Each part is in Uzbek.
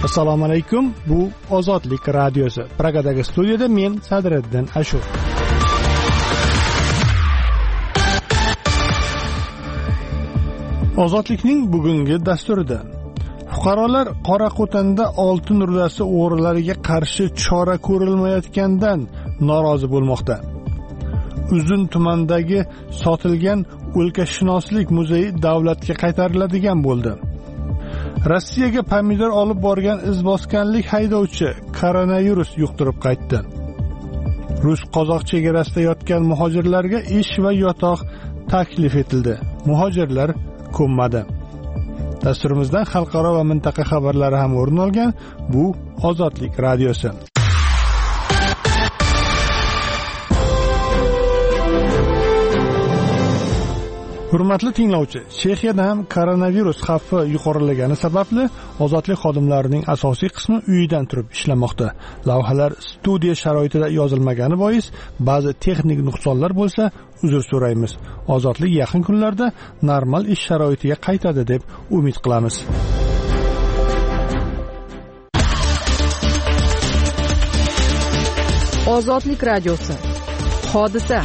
Assalomu alaykum. Bu Ozodlik radiosi. Pragadagi studiyada men Sadriddin Ashur. Ozodlikning bugungi dasturida fuqarolar Qoraqo'tonda oltin rudasi o'g'rilariga qarshi chora ko'rilmayotgandan norozi bo'lmoqda. Uzun tumandagi sotilgan o'lkashunoslik muzeyi davlatga qaytariladigan bo'ldi. Rossiyaga pomidor olib borgan izboskanlik haydovchi koronavirus yuqtirib qaytdi. Rus-qozoq chegarasida yotgan muhojirlarga ish va yotoq taklif etildi. Muhojirlar ko'nmadi. Dasturimizdan xalqaro va mintaqa xabarlari ham o'rin olgan. Bu Ozodlik radiosi. Hurmatli tinglovchi, Chexiyada ham koronavirus xavfi yuqorilagani sababli ozodlik xodimlarining asosiy qismi uyidan turib ishlamoqda. Lavhalar studiya sharoitida yozilmagani bois ba'zi texnik nuqsonlar bo'lsa, uzr so'raymiz. Ozodlik yaqin kunlarda normal ish sharoitiga qaytadi deb umid qilamiz. Ozodlik radiosi. Hodisa.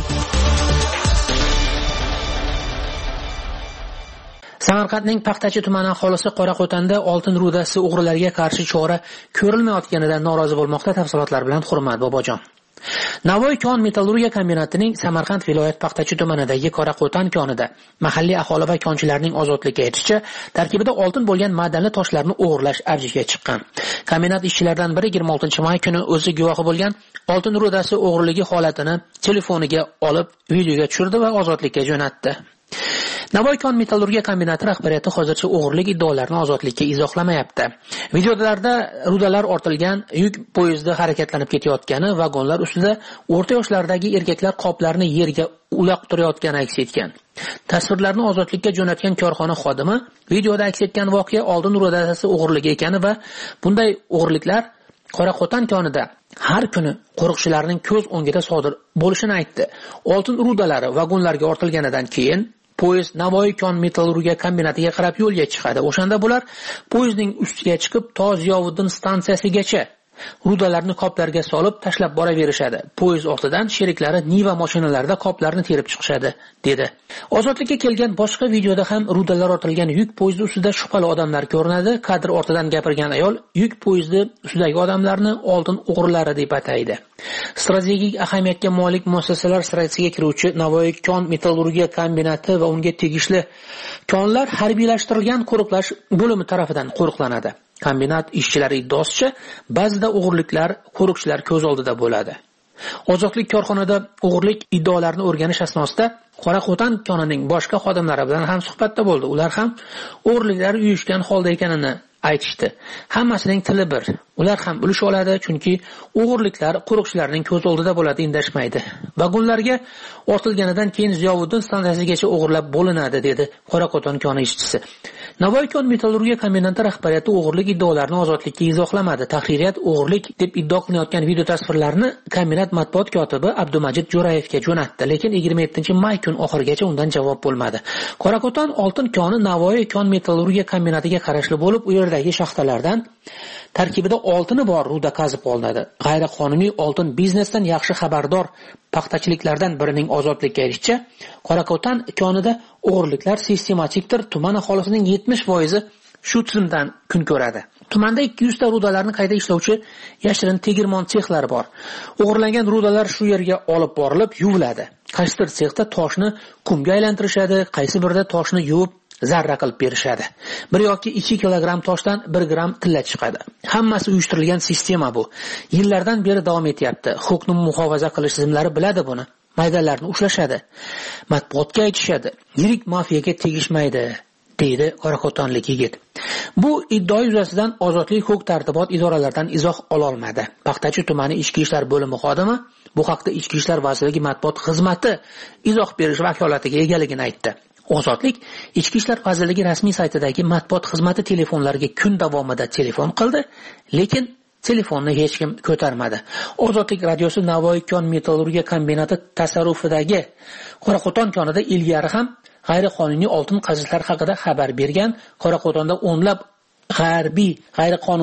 Samarqandning Paxtachi tumani aholisi Qoraqo'tonda oltin rudasi o'g'rilariga qarshi chora ko'rilmayotganidan norozi bo'lmoqda. Tafsilotlar bilan Hurmat Bobojon. Navoiy kon metallurgiya kombinatining Samarqand viloyat Paxtachi tumanidagi Qoraqo'ton konida mahalliy aholi va konchilarning ozodlikka aytishicha, tarkibida oltin bo'lgan madanli toshlarni o'g'irlash avjiga chiqqan. Kombinat ishchilaridan biri 26-may kuni o'zi guvohi bo'lgan oltin rudasi o'g'riligi holatini telefoniga olib videoga tushirdi va ozodlikka jo'natdi. Navoiy kon metallurgiya kombinati rahbariyati hozircha o'g'irlik iddaolarini ozodlikka izohlamayapti. Videolarda rudalar ortilgan yuk poyezdi harakatlanib ketayotgani, vagonlar ustida o'rta yoshlardagi erkaklar qoplarni yerga uloqtirayotgani aks etgan. Tasvirlarni ozodlikka jo'natgan korxona xodimi videoda aks etgan voqea oltin rudasi o'g'irligi ekani va bunday o'g'irliklar Qoraqo'ton konida har kuni qo'riqchilarning ko'z o'ngida sodir bo'lishini aytdi. Oltin rudalari vagonlarga ortilganidan keyin poyezd Navoiy kon metallurgiya kombinatiga qarab yo'lga chiqadi. O'shanda bular poyezdning ustiga chiqib, to Ziyovuddin stansiyasigacha rudalarni qoplarga solib tashlab boraverishadi. Poyezd ortidan sheriklari Niva mashinalarida qoplarni terib chiqishadi, dedi. Ozodlikka kelgan boshqa videoda ham rudalar ortilgan yuk poyezdi ustida shubhali odamlar ko'rinadi. Kadr ortidan gapirgan ayol yuk poyezdi ustidagi odamlarni oltin o'g'rilari deb ataydi. Strategik ahamiyatga molik muassasalar sirasiga kiruvchi Navoiy kon metallurgiya kombinati va unga tegishli konlar harbiylashtirilgan qo'riqlash bo'limi tomonidan qo'riqlanadi. Kombinat ishchilari iddaosicha, ba'zida o'g'irliklar qo'riqchilar ko'z oldida bo'ladi. Ozodlik korxonada o'g'irlik iddaolarini o'rganish asnosida Qoraqo'ton konining boshqa xodimlari bilan ham suhbatda bo'ldi. Ular ham o'g'irliklar uyushgan holda ekanini aytishdi. Hammasining tili bir. Ular ham ulush oladi, chunki o'g'irliklar qo'riqchilarning ko'z oldida bo'ladi, indashmaydi. Vagonlarga ortilganidan keyin Ziyovuddin stansiyasigacha o'g'irlab bo'linadi, dedi Qoraqo'ton koni ishchisi. Navoiy kon metallurgiya kombinati rahbariyati o'g'irlik iddaolarini ozodlikka izohlamadi. Tahririyat o'g'irlik deb iddao qilinayotgan video tasvirlarni kombinat matbuot kotibi Abdumajid Jo'rayevga jo'natdi, lekin 27-may kun oxirigacha undan javob bo'lmadi. Qoraqo'ton oltin koni Navoiy kon metallurgiya kombinatiga qarashli bo'lib, u yerdagi shaxtalardan tarkibida oltini bor ruda qazib olinadi. G'ayriqonuniy oltin biznesdan yaxshi xabardor paxtachiliklardan birining ozodlikka erishicha, Qoraqo'ton konida o'g'irliklar sistematikdir. Tuman aholisining 70% shu tizimdan kun ko'radi. Tumanda 200 ta rudalarni qayta ishlovchi yashirin tegirmon sexlari bor. O'g'irlangan rudalar shu yerga olib borilib yuviladi. Qaysidir sexda toshni qumga aylantirishadi, qaysi birida toshni yuvib zarra qilib berishadi. 1 yoki 2 kilogramm toshdan 1 gram tilla chiqadi. Hammasi uyushtirilgan sistema bu. Yillardan beri davom etyapti. Huquqni muhofaza qilish tizimlari biladi buni. Maydalarni ushlashadi. Matbuotga aytishadi. Yirik mafiyaga tegishmaydi, deydi Qoraqo'tonlik yigit. Bu iddao yuzasidan Ozodlik huquq tartibot idoralaridan izoh ola olmadi. Paxtachi tumani ichki ishlar bo'limi xodimi bu haqda Ichki ishlar vazirligi matbuot xizmati izoh berish vakolatiga egaligini aytdi. Ozodlik Ichki ishlar vazirligi rasmiy saytidagi matbuot xizmati telefonlariga kun davomida telefon qildi, lekin telefonni hech kim ko'tarmadi. Ozodlik radiosi Navoiy kon metallurgiya kombinati tasarrufidagi Qoraqo'ton konida ilgari ham g'ayriqonuniy oltin qazishlar haqida xabar bergan. Qoraqo'tonda o'nlab g'ayriqonuniy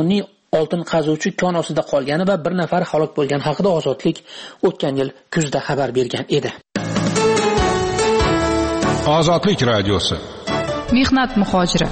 oltin qazuvchi kon ostida qolgani va bir nafar halok bo'lgani haqida Ozodlik o'tgan yil kuzda xabar bergan edi. Ozodlik radiosi. Mehnat muhojiri.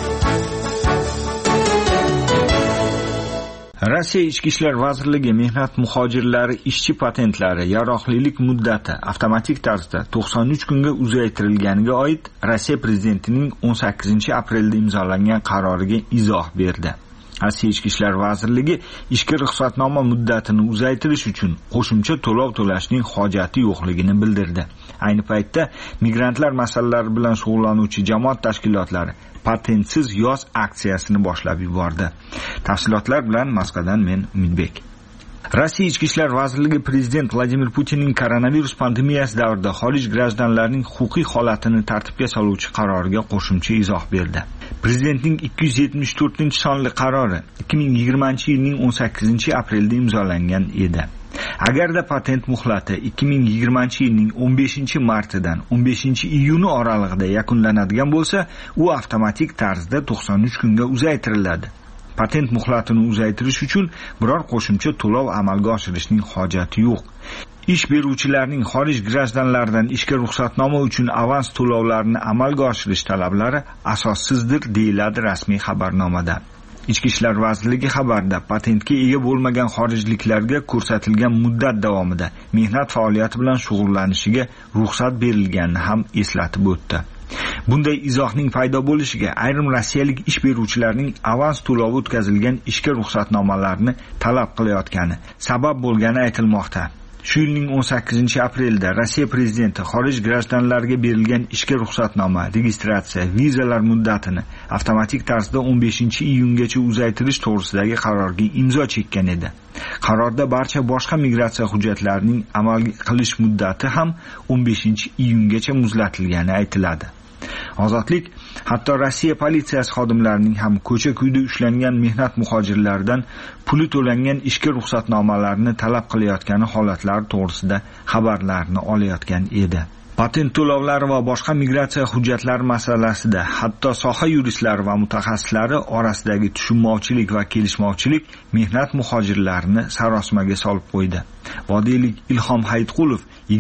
Rossiya Ichki ishlar vazirligi mehnat muhojirlari ishchi patentlari yaroqlilik muddati avtomatik tarzda 93 kunga uzaytirilganiga oid Rossiya prezidentining 18-aprelda imzolangan qaroriga izoh berdi. Rossiya Ichki ishlar vazirligi ishga ruxsatnoma muddatini uzaytirish uchun qo'shimcha to'lov to'lashning hojati yo'qligini bildirdi. Ayni paytda migrantlar masalalari bilan shug'ullanuvchi jamoat tashkilotlari patentsiz yoz aksiyasini boshlab yubordi. Tafsilotlar bilan Moskvadan men Umidbek. Rossiya Ichki ishlar vazirligi prezident Vladimir Putinning koronavirus pandemiyasi davrida xorij grajdanlarining huquqiy holatini tartibga soluvchi qaroriga qo'shimcha izoh berdi. Prezidentning 274-sonli qarori 2020-yilning 18-aprelda imzolangan edi. Agarda patent muhlati 2020-yilning 15-martidan 15-iyuni oralig'ida yakunlanadigan bo'lsa, u avtomatik tarzda 93 kunga uzaytiriladi. Patent muhlatini uzaytirish uchun biror qo'shimcha to'lov amalga oshirishning hojati yo'q. Ish beruvchilarning xorij grajdanlaridan ishga ruxsatnoma uchun avans to'lovlarini amalga oshirish talablari asossizdir, deyiladi rasmiy xabarnomada. Ichki ishlar vazirligi xabarda patentga ega bo'lmagan xorijliklarga ko'rsatilgan muddat davomida mehnat faoliyati bilan shug'ullanishiga ruxsat berilganini ham eslatib o'tdi. Bunday izohning paydo bo'lishiga ayrim rossiyalik ish beruvchilarning avans to'lovi o'tkazilgan ishga ruxsatnomalarni talab qilayotgani sabab bo'lgani aytilmoqda. Shu yilning 18-aprelda Rossiya prezidenti xorij grajdanlariga berilgan ishga ruxsatnoma, registratsiya, vizalar muddatini avtomatik tarzda 15-iyungacha uzaytirish to'g'risidagi qarorga imzo chekkan edi. Qarorda barcha boshqa migratsiya hujjatlarining amal qilish muddati ham 15-iyungacha muzlatilgani aytiladi. Ozodlik hatto Rossiya politsiyasi xodimlarining ham ko'cha-kuyda ushlangan mehnat muhojirlaridan puli to'langan ishga ruxsatnomalarni talab qilayotgani holatlari to'g'risida xabarlarni olayotgan edi. Patent to'lovlari va boshqa migratsiya hujjatlari masalasida hatto soha yuristlari va mutaxassislari orasidagi tushunmovchilik va kelishmovchilik mehnat muhojirlarini sarosimaga solib qo'ydi. Vodiylik Ilhom Hayitqulov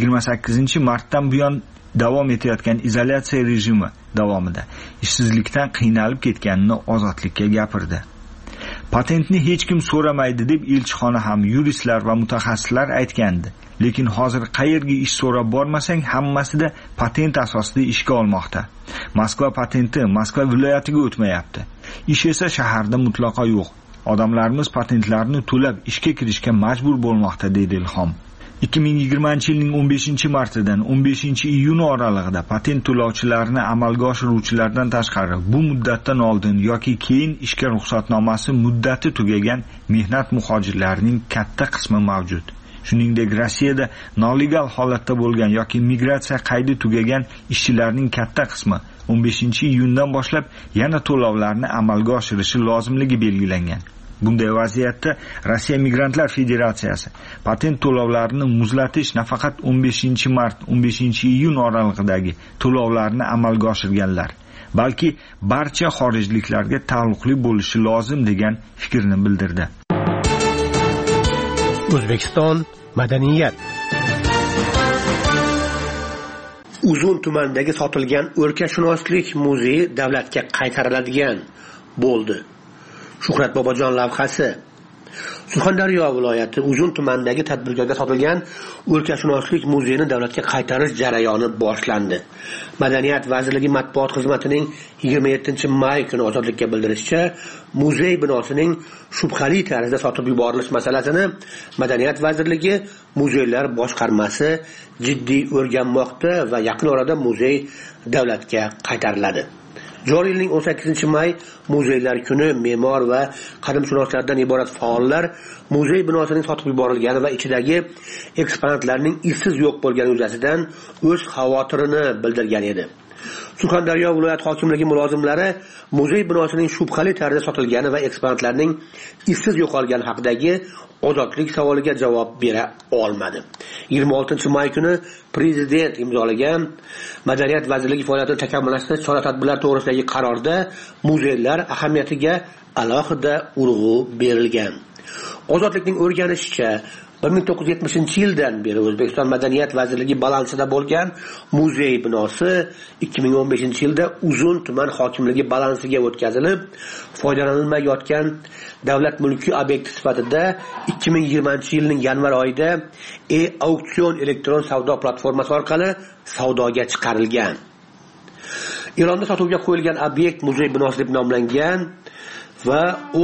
28-martdan buyon davom etayotgan izolyatsiya rejimi davomida ishsizlikdan qiynalib ketganini Ozodlikka gapirdi. Patentni hech kim so'ramaydi deb elchixona ham yuristlar va mutaxassislar aytgandi. Lekin hozir qayerga ish so'rab bormasang, hammasida patent asosida ishga olmoqda. Moskva patenti Moskva viloyatiga o'tmayapti. Ish esa shaharda mutlaqo yo'q. Odamlarimiz patentlarni to'lab ishga kirishga majbur bo'lmoqda, dedi Ilhom. 2020-yilning 15-martidan 15-iyuni oralig'ida patent to'lovchilarini amalga oshiruvchilardan tashqari bu muddatdan oldin yoki keyin ishga ruxsatnomasi muddati tugagan mehnat muhojirlarining katta qismi mavjud. Shuningdek, Rossiyada nolegal holatda bo'lgan yoki migratsiya qaydi tugagan ishchilarning katta qismi 15-iyundan boshlab yana to'lovlarni amalga oshirishi lozimligi belgilangan. Bunday vaziyatda Rossiya Migrantlar Federatsiyasi patent to'lovlarini muzlatish nafaqat 15-mart, 15-iyun oralig'idagi to'lovlarni amalga oshirganlar, balki barcha xorijliklarga taalluqli bo'lishi lozim degan fikrni bildirdi. O'zbekiston madaniyat. Uzun tumanidagi sotilgan o'rkashunoslik muzeyi davlatga qaytariladigan bo'ldi. Shuhrat Bobojon lavhasi. Surxondaryo viloyati Uzun tumanidagi tadbirkorga sotilgan o'rkashunoslik muzeyini davlatga qaytarish jarayoni boshlandi. Madaniyat vazirligi matbuot xizmatining 27-may kuni Ozodlikka bildirishicha, muzey binosining shubhali tarzda sotib yuborilish masalasini Madaniyat vazirligi muzeylar boshqarmasi jiddiy o'rganmoqda va yaqin orada muzey davlatga qaytariladi. Joriy yilning 18-may muzeylar kuni me'mor va qadimshunoslardan iborat faollar muzey binosining sotib yuborilgani va ichidagi eksponatlarning izsiz yo'q bo'lgani yuzasidan o'z xavotirini bildirgan edi. Surxondaryo viloyat hokimligi mulozimlari muzey binosining shubhali tarzda sotilgani va eksponatlarning izsiz yo'qolgani haqidagi Ozodlik savoliga javob bera olmadi. 26-may kuni prezident imzolagan Madaniyat vazirligi faoliyatini takomillashtirish chora-tadbirlar to'g'risidagi qarorda muzeylar ahamiyatiga alohida urg'u berilgan. Ozodlikning o'rganishicha 1970-yildan beri O'zbekiston Madaniyat vazirligi balansida bo'lgan muzey binosi 2015-yilda Uzun tuman hokimligi balansiga o'tkazilib, foydalanilmayotgan davlat mulki obyekti sifatida 2020-yilning yanvar oyida auksion elektron savdo platformasi orqali savdoga chiqarilgan. Eronda sotuvga qo'yilgan obyekt muzey binosi deb nomlangan va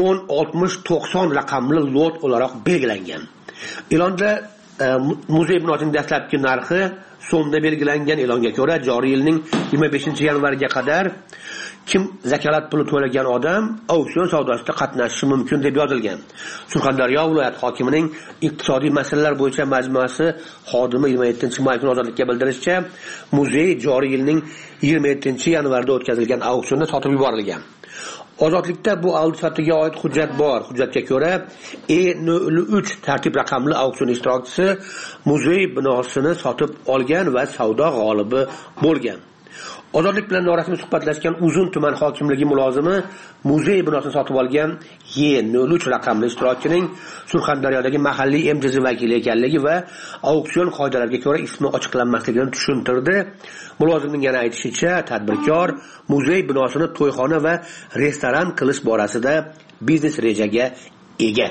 10-60-90 raqamli lot o'laroq belgilangan. E'londa muzey binosining dastlabki narxi so'mda belgilangan. E'longa ko'ra, joriy yilning 25-yanvariga qadar kim zakalat puli to'lagan odam auksion savdosida qatnashishi mumkin deb yozilgan. Surxondaryo viloyat hokimining iqtisodiy masalalar bo'yicha majmuasi xodimi 27-may kuni ozodlikka bildirishicha, muzey joriy yilning 27-yanvarida o'tkazilgan auksionda sotib yuborilgan. Ozodlikda bu oldi sotiga oid hujjat bor. Hujjatga ko'ra, E03 tartib raqamli auksion ishtirokchisi muzey binosini sotib olgan va savdo g'olibi bo'lgan. Ozodlik bilan norasmiy suhbatlashgan Uzun tuman hokimligi mulozimi muzey binosini sotib olgan E03 raqamli ishtirokchining Surxondaryodagi mahalliy MTZ vakili ekanligi va auksion qoidalariga ko'ra ismi ochiqlanmasligini tushuntirdi. Mulozimning yana aytishicha, tadbirkor muzey binosini to'yxona va restoran qilish borasida biznes rejaga ega.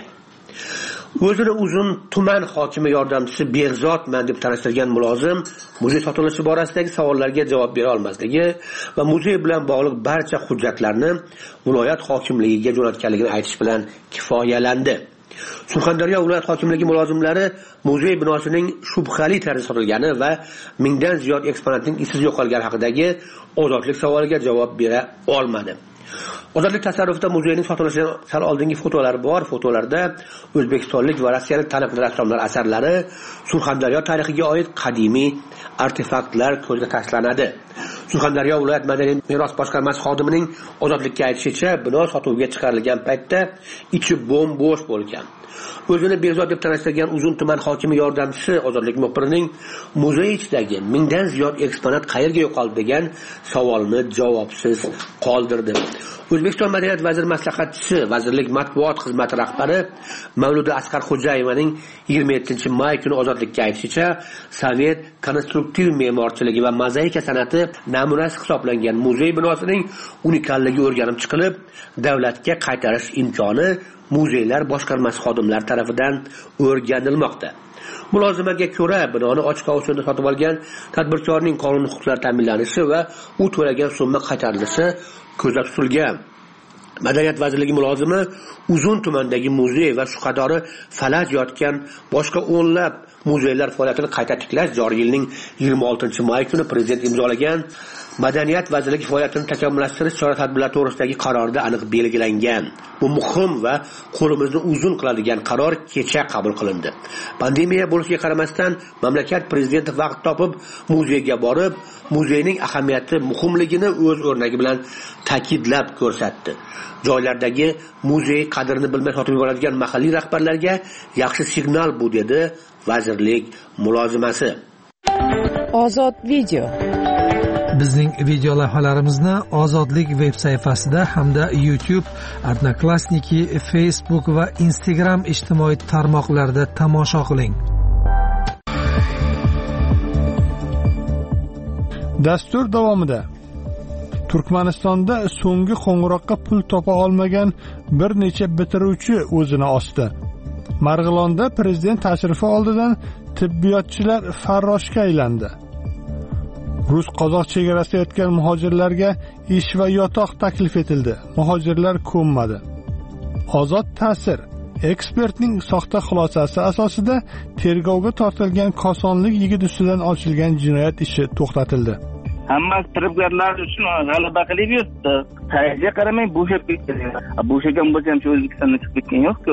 O'zini Uzun tuman hokimi yordamchisi Behzodman deb tanishtirgan mulozim muzey sotilishi borasidagi savollarga javob bera olmasligi va muzey bilan bog'liq barcha hujjatlarni viloyat hokimligiga jo'natganligini aytish bilan kifoyalandi. Surxondaryo viloyat hokimligi mulozimlari muzey binosining shubhali tarzda sotilgani va mingdan ziyod eksponatning izsiz yo'qolgani haqidagi ozodlik savoliga javob bera olmadi. Ozodlik tasarrufida muzeyning sotilishidan sal oldingi fotolar bor. Fotolarda o'zbekistonlik va rossiyalik taniqli rassomlar asarlari, Surxondaryo tarixiga oid qadimiy artefaktlar ko'zga tashlanadi. Surxondaryo viloyat madaniyat meros boshqarmasi xodimining ozodlikka aytishicha, bino sotuvga chiqarilgan paytda ichi bo'm-bo'sh bo'lgan. O'zini Behzod deb tanishtirgan Uzun tuman hokimi yordamchisi ozodlik muxbirining muzey ichidagi mingdan ziyod eksponat qayerga yo'qoldi degan savolni javobsiz qoldirdi. O'zbekiston Madaniyat vaziri maslahatchisi, vazirlik matbuot xizmati rahbari Mavluda Asqarxo'jayevaning 27-may kuni ozodlikka aytishicha, Sovet konstruktiv me'morchiligi va mozaika san'ati namunasi hisoblangan muzey binosining unikalligi o'rganib chiqilib, davlatga qaytarish imkoni muzeylar boshqarmasi xodimlari tomonidan o'rganilmoqda. Mulozimaga ko'ra, binoni ochiq auksionda sotib olgan tadbirkorning qonuniy huquqlari ta'minlanishi va u to'lagan summa qaytarilishi ko'zda tutilgan. Madaniyat vazirligi mulozimi Uzun tumanidagi muzey va shu qatori falaj yotgan boshqa o'nlab muzeylar faoliyatini qayta tiklash joriy yilning 26-may kuni prezident imzolagan Madaniyat vazirligi faoliyatini takomillashtirish chora-tadbirlari to'g'risidagi qarorda aniq belgilangan. Bu muhim va qo'limizni uzun qiladigan qaror kecha qabul qilindi. Pandemiya bo'lishiga qaramasdan mamlakat prezidenti vaqt topib muzeyga borib, muzeyning ahamiyati, muhimligini o'z o'rnagi bilan ta'kidlab ko'rsatdi. Joylardagi muzey qadrini bilmay sotib yuboradigan mahalliy rahbarlarga yaxshi signal bu, dedi vazirlik mulozimasi. Ozod video. Bizning video lavhalarimizni Ozodlik veb sayfasida hamda YouTube, Odnoklassniki, Facebook va Instagram ijtimoiy tarmoqlarida tomosha qiling. Dastur davomida Turkmanistonda so'nggi qo'ng'iroqqa pul topa olmagan bir necha bitiruvchi o'zini osdi. Marg'ilonda prezident tashrifi oldidan tibbiyotchilar farroshga aylandi. Rus-qozoq chegarasida yotgan muhojirlarga ish va yotoq taklif etildi. Muhojirlar ko'nmadi. Ozod ta'sir. Ekspertning soxta xulosasi asosida tergovga tortilgan kosonlik yigit ustidan ochilgan jinoyat ishi to'xtatildi. Hammasi firibgarlar uchun g'alaba qilib yuribdi. Qayga qaramay bo'shab ketdi. Bo'shagan bo'lsa ham O'zbekistondan chiqib ketgan yo'q-ku.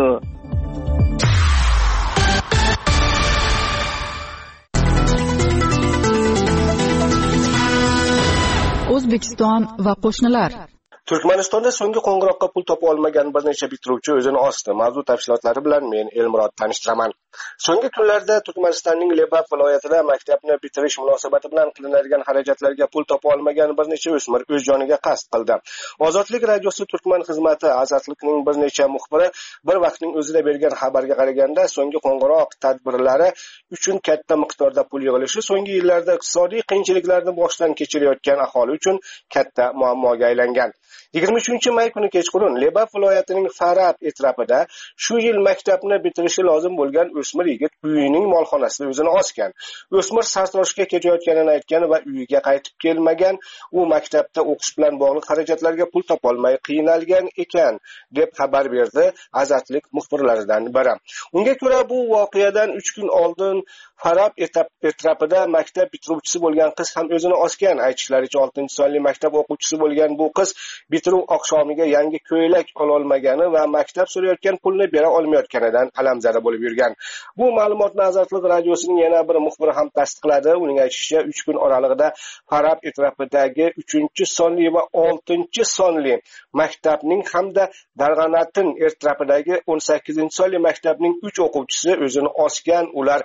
O'zbekiston va qo'shnilar. Turkmanistonda so'nggi qo'ng'iroqqa pul topa olmagan bir necha bitiruvchi o'zini osdi. Mavzu tafsilotlari bilan men Elmurod tanishtiraman. So'nggi kunlarda Turkmanistonning Lebap viloyatida maktabni bitirish munosabati bilan qilinadigan xarajatlarga pul topa olmagan bir necha o'smir o'z joniga qasd qildi. Ozodlik radiosi Turkman xizmati Azatlikning bir necha muxbiri bir vaqtning o'zida bergan xabarga qaraganda, so'nggi qo'ng'iroq tadbirlari uchun katta miqdorda pul yig'ilishi so'nggi yillarda iqtisodiy qiyinchiliklarni boshdan kechirayotgan aholi uchun katta muammoga aylangan. 23-may kuni kechqurun Lebap viloyatining Farab etrafida shu yil maktabni bitirishi lozim bo'lgan o'smir yigit uyining molxonasida o'zini osgan. O'smir sartaroshga ketayotganini aytgan va uyiga qaytib kelmagan. U maktabda o'qish bilan bog'liq xarajatlarga pul topolmay qiynalgan ekan, deb xabar berdi Azatlik muxbirlaridan biri. Unga ko'ra, bu voqeadan 3 kun oldin Farab etrafida maktab bitiruvchisi bo'lgan qiz ham o'zini osgan. Aytishlaricha 6-sonli maktab o'quvchisi bo'lgan bu qiz bitiruv oqshomiga yangi ko'ylak ololmagani va maktab so'rayotgan pulni bera olmayotganidan alamzada bo'lib yurgan. Bu ma'lumotni Azatlik radiosining yana bir muxbiri ham tasdiqladi. Uning aytishicha 3 kun oralig'ida Farab etrafidagi 3-sonli va 6-sonli maktabning hamda Darg'anatin etrafidagi 18-sonli maktabning 3 o'quvchisi o'zini osgan. Ular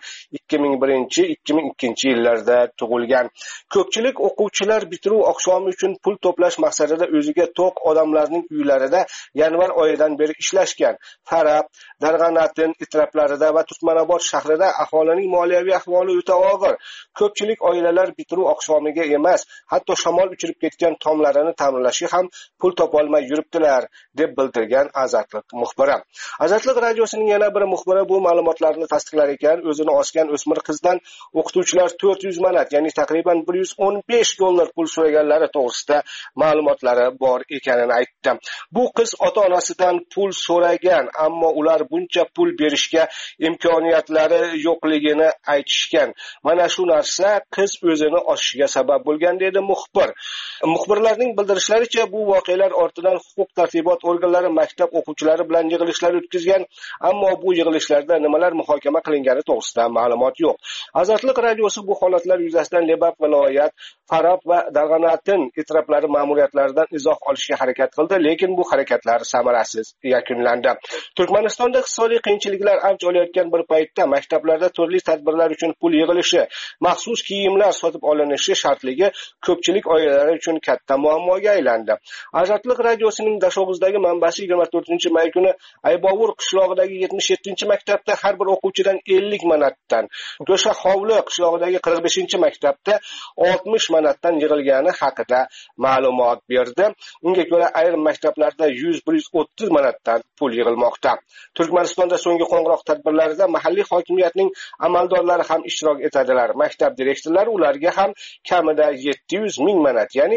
2001-2002 yillarda tug'ilgan. Ko'pchilik o'quvchilar bitiruv oqshomi uchun pul to'plash maqsadida o'ziga to'q odamlarning uylarida yanvar oyidan beri ishlashgan. Farab, Darg'anatin etraflarida va Turkmanobod shahrida aholining moliyaviy ahvoli o'ta og'ir. Ko'pchilik oilalar bitiruv oqshomiga emas, hatto shamol uchirib ketgan tomlarini ta'minlashga ham pul topolmay yuribdilar, deb bildirgan Azatlik muxbiri. Azatlik radiosining yana bir muxbiri bu ma'lumotlarni tasdiqlar ekan, o'zini osgan o'smir qizdan o'qituvchilar 400 manat, ya'ni taqriban $115 pul so'raganlari to'g'risida ma'lumotlari bor ekanini aytdi. Bu qiz ota-onasidan pul so'ragan, ammo ular buncha pul berishga imkoniyatlari yo'qligini aytishgan. Mana shu narsa qiz o'zini osishiga sabab bo'lgan, dedi muxbir. Muxbirlarning bildirishlaricha, bu voqealar ortidan huquq-tartibot organlari maktab o'quvchilari bilan yig'ilishlar o'tkazgan, ammo bu yig'ilishlarda nimalar muhokama qilingani to'g'risida ma'lumot yo'q. Azatlik radiosi bu holatlar yuzasidan Lebap viloyat, Farab va Darg'anatin etraflari ma'muriyatlaridan izoh olishga harakat qildi, lekin bu harakatlar samarasiz yakunlandi. Turkmanistonda iqtisodiy qiyinchiliklar avj olayotgan bir paytda maktablarda turli tadbirlar uchun pul yig'ilishi, maxsus kiyimlar sotib olinishi shartligi ko'pchilik oilalari uchun katta muammoga aylandi. Azatlik radiosining Dashog'uzdagi manbasi 24-may kuni Aybovur qishlog'idagi 77-maktabda har bir o'quvchidan 50 manatdan, Do'sha Hovli qishlog'idagi 45-maktabda 60 manatdan yig'ilgani haqida ma'lumot berdi. Unga ko'ra, ayrim maktablarda 100-130 manatdan pul yig'ilmoqda. Turkmanistonda so'nggi qo'ng'iroq tadbirlarida mahalliy hokimiyatning amaldorlari ham ishtirok etadilar. Maktab direktorlari ularga ham kamida 700 ming manat, ya'ni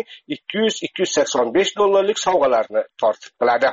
$200-285 sovg'alarni tortiq qiladi.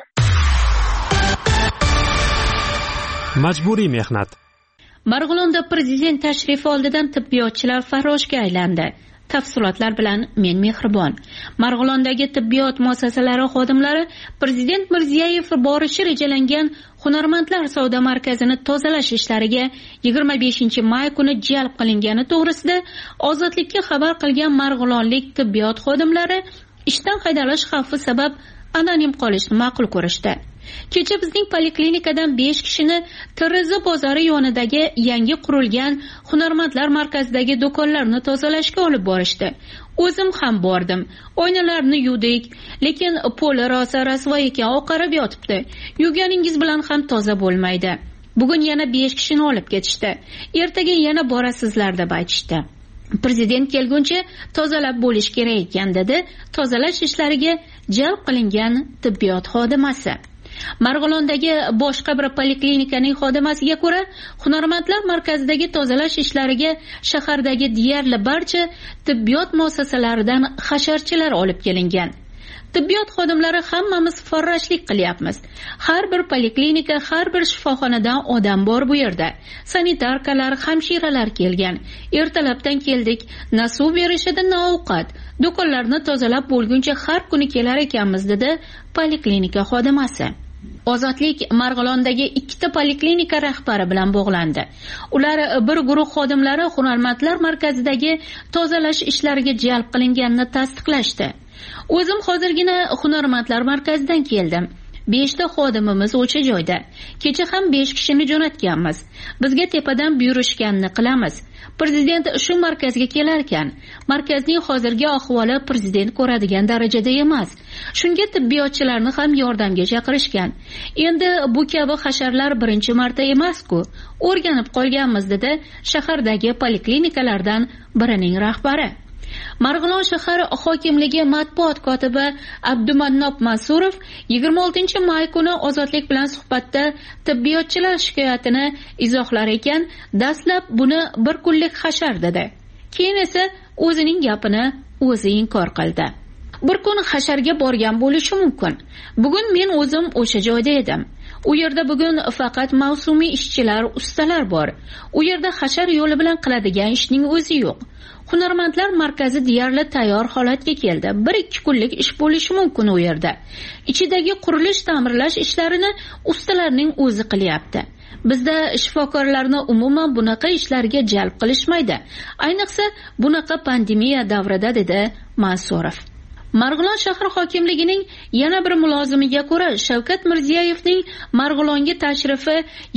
Majburiy mehnat. Marg'ilonda prezident tashrifi oldidan tibbiyotchilar farroshga aylandi. Tafsilotlar bilan men Mehribon. Marg'ilondagi tibbiyot muassasalari xodimlari Prezident Mirziyoyev borishi rejalangan Hunarmandlar savdo markazini tozalash ishlariga 25-may kuni jalb qilingani to'g'risida Ozodlikka xabar qilgan marg'ilonlik tibbiyot xodimlari ishdan haydalish xavfi sabab anonim qolishni ma'qul ko'rishdi. Kecha bizning poliklinikadan 5 kishini Tereza bozori yonidagi yangi qurilgan Hunarmandlar markazidagi do'konlarni tozalashga olib borishdi. O'zim ham bordim. Oynalarni yuvdik, lekin poli rosa rasvo ekan, oqarib yotibdi. Yuvganingiz bilan ham toza bo'lmaydi. Bugun yana 5 kishini olib ketishdi. Ertaga yana borasizlar deb aytishdi. Prezident kelguncha tozalab bo'lish kerak ekan, dedi tozalash ishlariga jalb qilingan tibbiyot xodimasi. Marg'ilondagi boshqa bir poliklinikaning xodimasiga ko'ra, Hunarmandlar markazidagi tozalash ishlariga shahardagi deyarli barcha tibbiyot muassasalaridan hasharchilar olib kelingan. Tibbiyot xodimlari hammamiz farroshlik qilyapmiz. Har bir poliklinika, har bir shifoxonadan odam bor bu yerda. Sanitarkalar, hamshiralar kelgan. Ertalabdan keldik, na suv berishadi, na ovqat. Do'konlarni tozalab bo'lguncha har kuni kelar ekanmiz, dedi poliklinika xodimasi. Ozodlik Marg'ilondagi 2 poliklinika rahbari bilan bog'landi. Ular bir guruh xodimlari Hunarmandlar markazidagi tozalash ishlariga jalb qilinganini tasdiqlashdi. O'zim hozirgina Hunarmandlar markazidan keldim. 5 ta xodimimiz o'sha joyda. Kecha ham 5 kishini jo'natganmiz. Bizga tepadan buyurishganini qilamiz. Prezident shu markazga kelar ekan. Markazning hozirgi ahvoli prezident ko'radigan darajada emas. Shunga tibbiyotchilarni ham yordamga chaqirishgan. Endi bu kabi hasharlar birinchi marta emas-ku. O'rganib qolganmiz dedi shahardagi poliklinikalardan birining rahbari. Marg'ilon shahar hokimligi matbuot kotibi Abdumannob Mansurov 26-may kuni Ozodlik bilan suhbatda tibbiyotchilar shikoyatini izohlar ekan, dastlab buni bir kunlik hashar dedi. Keyin esa o'zining gapini o'zi inkor qildi. Bir kun hasharga borgan bo'lishi mumkin. Bugun men o'zim o'sha joyda edim. U yerda bugun faqat mavsumiy ishchilar, ustalar bor. U yerda hashar yo'li bilan qiladigan ishning o'zi yo'q. Hunarmandlar markazi deyarli tayyor holatga keldi. 1-2 kunlik ish bo'lishi mumkin u yerda. Ichidagi qurilish ta'mirlash ishlarini ustalarning o'zi qilyapti. Bizda shifokorlarni umuman bunaqa ishlarga jalb qilishmaydi. Ayniqsa bunaqa pandemiya davrida dedi Mansurov. Marg'ilon shahar hokimligining yana bir mulozimiga ko'ra, Shavkat Mirziyoyevning Marg'ilonga tashrifi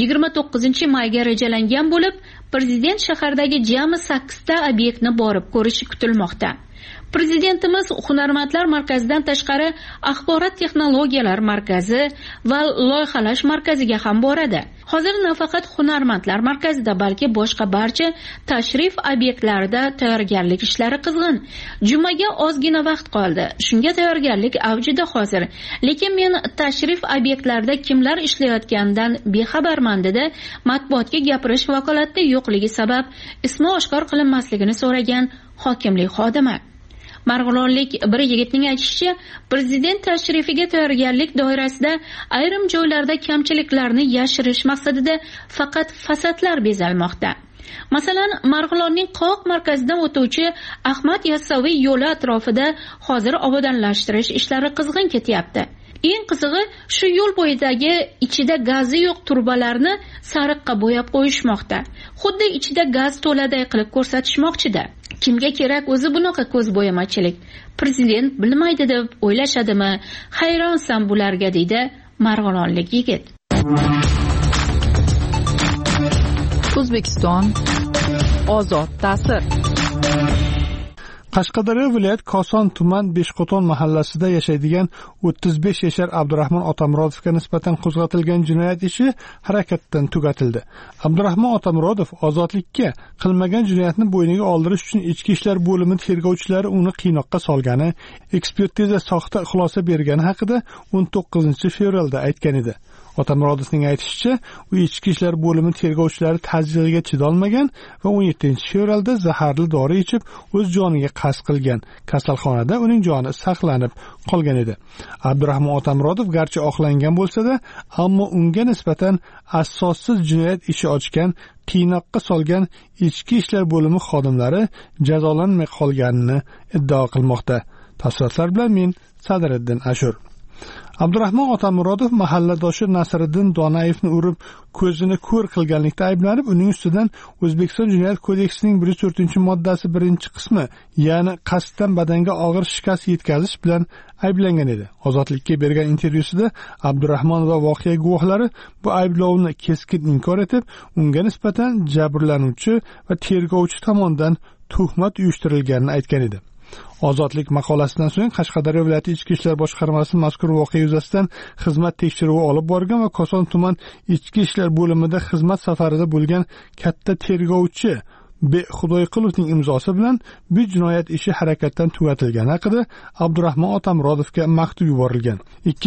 29-mayga rejalangan bo'lib, prezident shahardagi jami 8 ta obyektni borib ko'rishi kutilmoqda. Prezidentimiz Hunarmandlar markazidan tashqari Axborot texnologiyalar markazi va loyihalash markaziga ham boradi. Hozir nafaqat Hunarmandlar markazida, balki boshqa barcha tashrif obyektlarida tayyorgarlik ishlari qizg'in. Jumaga ozgina vaqt qoldi. Shunga tayyorgarlik avjida hozir. Lekin men tashrif obyektlarida kimlar ishlayotganidan bexabarman dedi. Matbuotga gapirish vakolatida yo'qligi sabab ismi oshkor qilinmasligini so'ragan hokimlik xodimi. Marg'ilonlik bir yigitning aytishicha, prezident tashrifiga tayyorgarlik doirasida ayrim joylarda kamchiliklarni yashirish maqsadida faqat fasadlar bezalmoqda. Masalan, Marg'ilonning qoq markazidan o'tuvchi Ahmad Yassaviy yo'li atrofida hozir obodonlashtirish ishlari qizg'in ketyapti. Eng qizig'i, shu yo'l bo'yidagi ichida gazi yo'q turbalarni sariqqa bo'yab qo'yishmoqda. Xuddi ichida gaz to'laday qilib ko'rsatishmoqchida. Kimga kerak o'zi bunaqa ko'z bo'yamachilik? Prezident bilmaydi deb o'ylashadimi? Hayronsan bularga deydi marg'ilonlik yigit. O'zbekiston ozod ta'sir. Qashqadaryo viloyat Koson tuman Beshqo'ton mahallasida yashaydigan 35 yashar Abdurahmon Otamurodovga nisbatan qo'zg'atilgan jinoyat ishi harakatdan tugatildi. Abdurahmon Otamurodov ozodlikka qilmagan jinoyatni bo'yniga oldirish uchun ichki ishlar bo'limi tergovchilari uni qiynoqqa solgani, ekspertiza soxta xulosa bergani haqida 19-fevralda aytgan edi. Otamurodovning aytishicha, u ichki ishlar bo'limi tergovchilari tazyiqiga chidolmagan va 17-fevralda zaharli dori ichib o'z joniga qasd qilgan. Kasalxonada uning joni saqlanib qolgan edi. Abdurahmon Otamurodov garchi oqlangan bo'lsa-da, ammo unga nisbatan asossiz jinoyat ishi ochgan, qiynoqqa solgan ichki ishlar bo'limi xodimlari jazolanmay qolganini iddao qilmoqda. Tafsilotlar bilan men Sadriddin Ashur. Abdurahmon Otamurodov mahalladoshi Nasriddin Donayevni urib, ko'zini ko'r qilganlikda ayblanib, uning ustidan O'zbekiston Jinoyat kodeksining 104-moddasi 1-qismi, ya'ni qasddan badanga og'ir shikast yetkazish bilan ayblangan edi. Ozodlikka bergan intervyusida Abdurahmon va voqea guvohlari bu ayblovni keskin inkor etib, unga nisbatan jabrlanuvchi va tergovchi tomonidan tuhmat uyushtirilganini aytgan edi. Ozodlik maqolasidan so'ng Qashqadaryo viloyati ichki ishlar boshqarmasi mazkur voqea yuzasidan xizmat tekshiruvi olib borgan va Koson tuman ichki ishlar bo'limida xizmat safarida bo'lgan katta tergovchi B. Xudoyqilovning imzosi bilan bu jinoyat ishi harakatdan tugatilgani haqida Abdurahmon Otamurodovga maktub yuborilgan.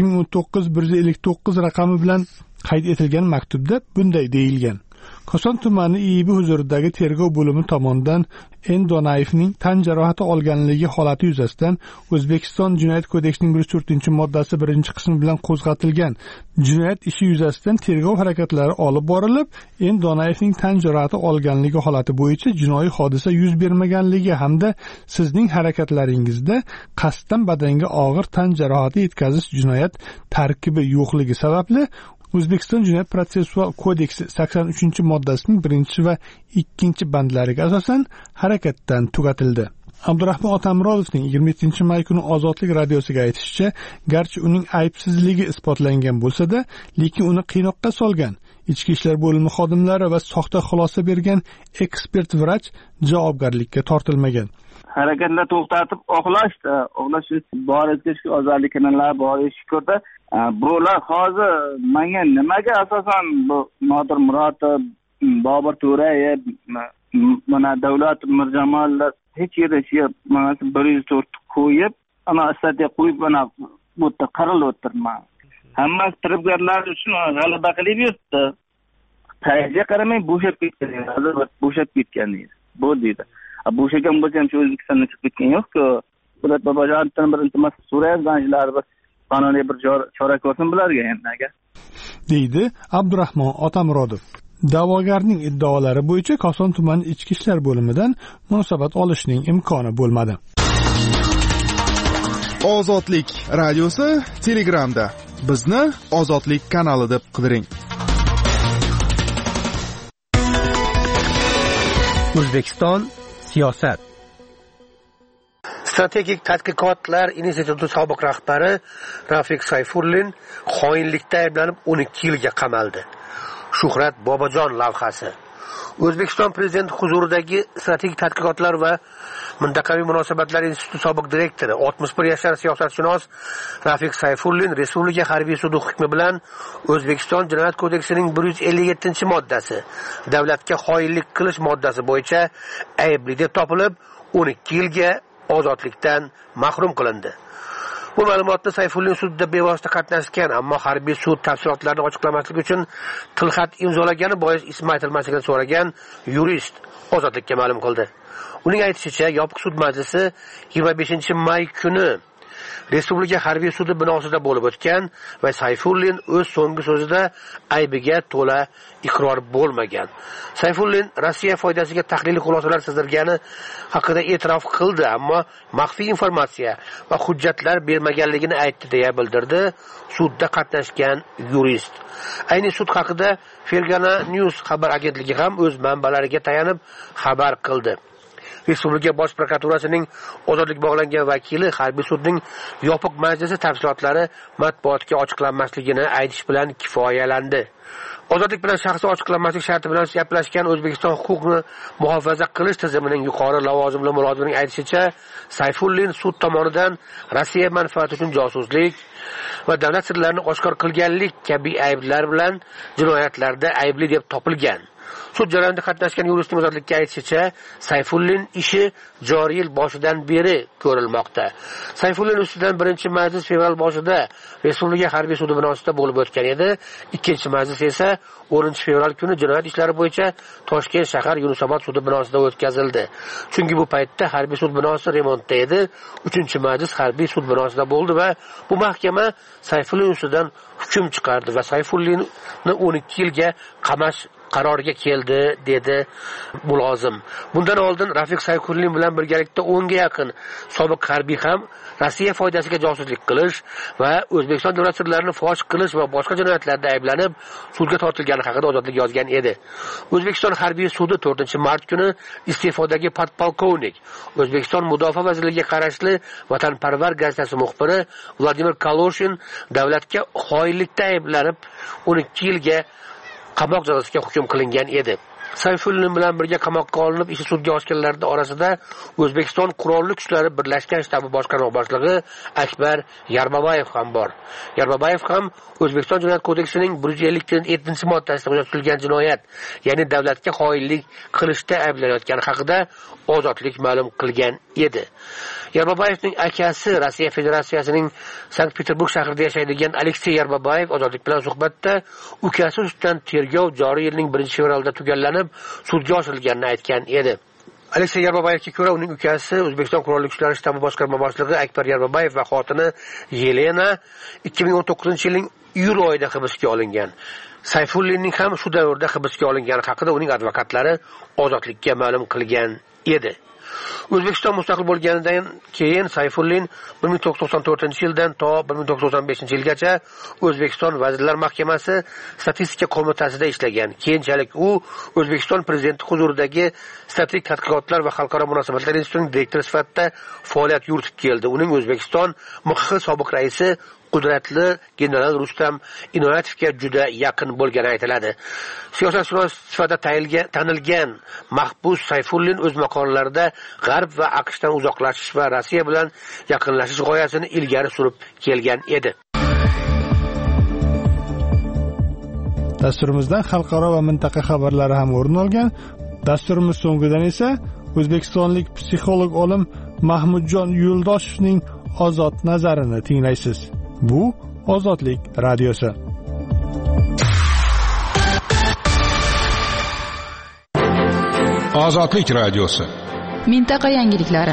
2019-159 raqami bilan qayd etilgan maktubda bunday deyilgan: Koson tumani IIB huzuridagi tergov bo'limi tomonidan Donayevning tan jarohati olganligi holati yuzasidan O'zbekiston Jinoyat kodeksining 104-moddasi 1-qismi bilan qo'zg'atilgan jinoyat ishi yuzasidan tergov harakatlari olib borilib, Donayevning tan jarohati olganligi holati bo'yicha jinoiy hodisa yuz bermaganligi hamda sizning harakatlaringizda qasddan badanga og'ir tan jarohati yetkazish jinoyat tarkibi yo'qligi sababli O'zbekiston Jinoyat protsessual kodeksi 83-moddasining 1 va 2 bandlariga asosan harakatdan tugatildi. Abdurahmon Otamurodovning 27-may kuni Ozodlik radiosiga aytishicha, garchi uning aybsizligi isbotlangan bo'lsa-da, lekin uni qiynoqqa solgan ichki ishlar bo'limi xodimlari va soxta xulosa bergan ekspert vrach javobgarlikka tortilmagan. Harakatlar to'xtatib oqlash bor etishga ozodlik kanallar bor eshitishda bular hozir menga nimaga asosan bu Nodir Murodov, Bobur To'rayev, mana Davlat Mirjamollar hech yerda mana 104 qo'yib, ana strategiya qo'yib mana bu yerda qarilib o'tirman. Hamma firibgarlar uchun g'alaba qilib yuribdi. Tagiga qaramay bo'shab ketgan, hozir bo'shab ketgan deydi. Bu deydi. Bo'shagan bo'lsa ham shu O'zbekistondan chiqib ketgan yo'q-ku. Bular Bobojondan bir iltimos so'rayapganlar, bir qonuniy bir chora ko'rsin bularga endi aka. Deydi Abdurahmon Otamurodov. Da'vogarning iddaolari bo'yicha Koson tumani ichki ishlar bo'limidan munosabat olishning imkoni bo'lmadi. Ozodlik radiosi Telegramda. Bizni Ozodlik kanali deb qidiring. O'zbekiston siyosat. Strategik tadqiqotlar instituti sobiq rahbari Rafiq Sayfullin xoinlikda ayblanib 12 yilga qamaldi. Shuhrat Bobojon lavhasi. O'zbekiston prezidenti huzuridagi strategik tadqiqotlar va mintaqaviy munosabatlar instituti sobiq direktori 61 yashar siyosatshunos Rafiq Sayfullin Respublika harbiy sudi hukmi bilan O'zbekiston Jinoyat kodeksining 157-moddasi davlatga xoinlik qilish moddasi bo'yicha aybli deb topilib 12 yilga ozodlikdan mahrum qilindi. Bu ma'lumotni Sayfullin sudda bevosita qatnashgan, ammo harbiy sud tafsilotlarini ochiqlamaslik uchun tilxat imzolagani bois ismi aytilmasligini so'ragan yurist ozodlikka ma'lum qildi. Uning aytishicha, yopiq sud majlisi 25-may kuni Respublika harbiy sudi binosida bo'lib o'tgan va Sayfullin o'z so'nggi so'zida aybiga to'la iqror bo'lmagan. Sayfullin Rossiya foydasiga tahliliy xulosalar sizdirgani haqida e'tirof qildi, ammo maxfiy informatsiya va hujjatlar bermaganligini aytdi deya bildirdi sudda qatnashgan yurist. Ayni sud haqida Fergana News xabar agentligi ham o'z manbalariga tayanib xabar qildi. Respublika bosh prokuraturasining ozodlik bog'langan vakili harbiy sudning yopiq majlisi tafsilotlari matbuotga ochiqlanmasligini aytish bilan kifoyalandi. Ozodlik bilan shaxsi ochiqlanmaslik sharti bilan gaplashgan O'zbekiston huquqni muhofaza qilish tizimining yuqori lavozimli murodirining aytishicha, Sayfullin sud tomonidan Rossiya manfaati uchun josuslik va davlat sirlarini oshkor qilganlik kabi ayblar bilan jinoyatlarda aybli deb topilgan. Sud jarayonida qatnashgan yuristning ozodlikka aytishicha, Sayfullin ishi joriy yil boshidan beri ko'rilmoqda. Sayfullin ustidan 1-majlis fevral boshida Respublika harbiy sudi binosida bo'lib o'tgan edi. 2-majlis esa 10-fevral kuni jinoyat ishlari bo'yicha Toshkent shahar Yunusobod sudi binosida o'tkazildi. Chunki bu paytda harbiy sud binosi remontda edi. 3-majlis harbiy sud binosida bo'ldi va bu mahkama Sayfullin ustidan hukm chiqardi va Sayfullinni 12 yilga qamash qaroriga keldi, dedi mulozim. Bundan oldin Rafiq Sayfullin bilan birgalikda 10 ga yaqin sobiq harbiy ham Rossiya foydasiga josuslik qilish va O'zbekiston davlat sirlarini fosh qilish va boshqa jinoyatlarda ayblanib sudga tortilgani haqida ozodlik yozgan edi. O'zbekiston harbiy sudi 4-mart kuni iste'fodagi podpolkovnik, O'zbekiston Mudofaa vazirligiga qarashli Vatanparvar gazetasi muxbiri Vladimir Kaloshin davlatga xoinlikda ayblanib 12 yilga qamoq jazosiga hukm qilingan edi. Sayfullin bilan birga qamoqqa olinib ishi sudga ochganlarning orasida O'zbekiston Qurolli kuchlari birlashgan shtabi boshqarma boshlig'i Akbar Yarbabayev ham bor. Yarbabayev ham O'zbekiston Jinoyat kodeksining 157-moddasida qo'zg'atilgan jinoyat, ya'ni davlatga xoinlik qilishda ayblanayotgani haqida ozodlik ma'lum qilgan edi. Yarbabayevning akasi Rossiya Federatsiyasining Sankt-Peterburg shahrida yashaydigan Aleksey Yarbabayev ozodlik bilan suhbatda ukasi ustidan tergov joriy yilning 1-fevralda tugallanib, sudga oshirilganini aytgan edi. Aleksey Yarbabayevga ko'ra, uning ukasi O'zbekiston Qurolli kuchlari shtabi boshqarma boshlig'i Akbar Yarbabayev va xotini Yelena 2019-yilning iyul oyida hibsga olingan. Sayfullinning ham shu davrda hibsga olingani haqida uning advokatlari ozodlikka ma'lum qilgan edi. O'zbekiston mustaqil bo'lganidan keyin Sayfullin 1994-yildan to 1995-yilgacha O'zbekiston Vazirlar Mahkamasi statistika qo'mitasida ishlagan. Keyinchalik u O'zbekiston prezidenti huzuridagi statistik tadqiqotlar va xalqaro munosabatlar institutining direktori sifatida faoliyat yuritib keldi. Uning O'zbekiston MXX sobiq raisi qudratli general Rustam Inoyatovga juda yaqin bo'lgani aytiladi. Siyosatshunos sifatida tanilgan Mahbus Sayfullin o'z maqolalarida G'arb va AQShdan uzoqlashish va Rossiya bilan yaqinlashish g'oyasini ilgari surib kelgan edi. Dasturimizdan xalqaro va mintaqa xabarlari ham o'rin olgan. Dasturimiz so'ngidan esa o'zbekistonlik psixolog olim Mahmudjon Yo'ldoshevning ozod nazarini tinglaysiz. Bu Ozodlik radiosi. Ozodlik radiosi. Mintaqa yangiliklari.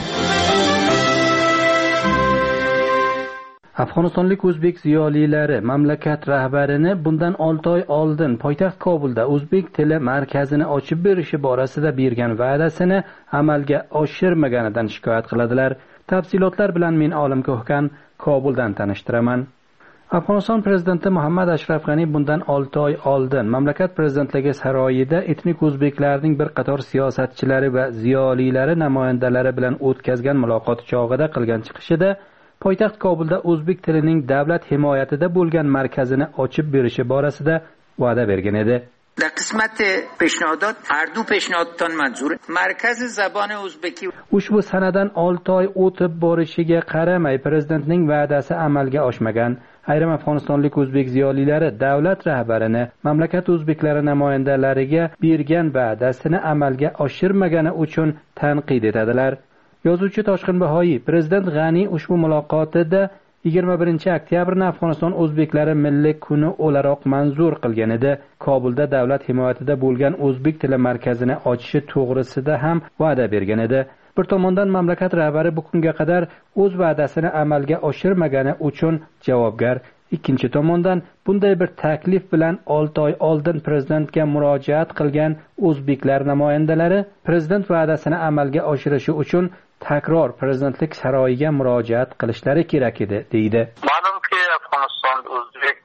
Afg'onistonlik o'zbek ziyolilari mamlakat rahbarini bundan 6 oy oldin poytaxt Kobulda o'zbek tili markazini ochib berishi borasida bergan va'dasini amalga oshirmaganidan shikoyat qiladilar. Tafsilotlar bilan men Olim Ko'hkan Kobuldan tanishtiraman. Afg'oniston prezidenti Muhammad Ashraf G'ani bundan 6 oy oldin mamlakat prezidentligi saroyida etnik o'zbeklarning bir qator siyosatchilari va ziyolilari namoyandalari bilan o'tkazgan muloqot chog'ida qilgan chiqishida poytaxt Kobulda o'zbek tilining davlat himoyatida bo'lgan markazini ochib berishi borasida va'da bergan edi. در قسمت پیشنهادات هر دو پیشنهادتان منظور مرکز زبان o'zbeki ushbu sanadan 6 oy o'tib borishiga qaramay prezidentning va'dasi amalga oshmagan. Ayrim afg'onistonlik o'zbek ziyolilari davlat rahbarini mamlakat o'zbeklari namoyandalariga bergan va'dasini amalga oshirmagani uchun tanqid etadilar. Yozuvchi Toshqin Bahoyi prezident G'ani ushbu muloqotida 21-oktyabrni Afg'oniston o'zbeklari milliy kuni o'laroq manzur qilgan edi. Kobulda davlat himoyatida bo'lgan o'zbek tili markazini ochishi to'g'risida ham va'da bergan edi. Bir tomondan mamlakat rahbari bu kunga qadar o'z va'dasini amalga oshirmagani uchun javobgar. Ikkinchi tomondan bunday bir taklif bilan 6 oy oldin prezidentga murojaat qilgan o'zbeklar namoyandalari prezident va'dasini amalga oshirishi uchun takror prezidentlik saroyiga murojaat qilishlari kerak edi, deydi. Ma'lumki, Afg'oniston o'zbek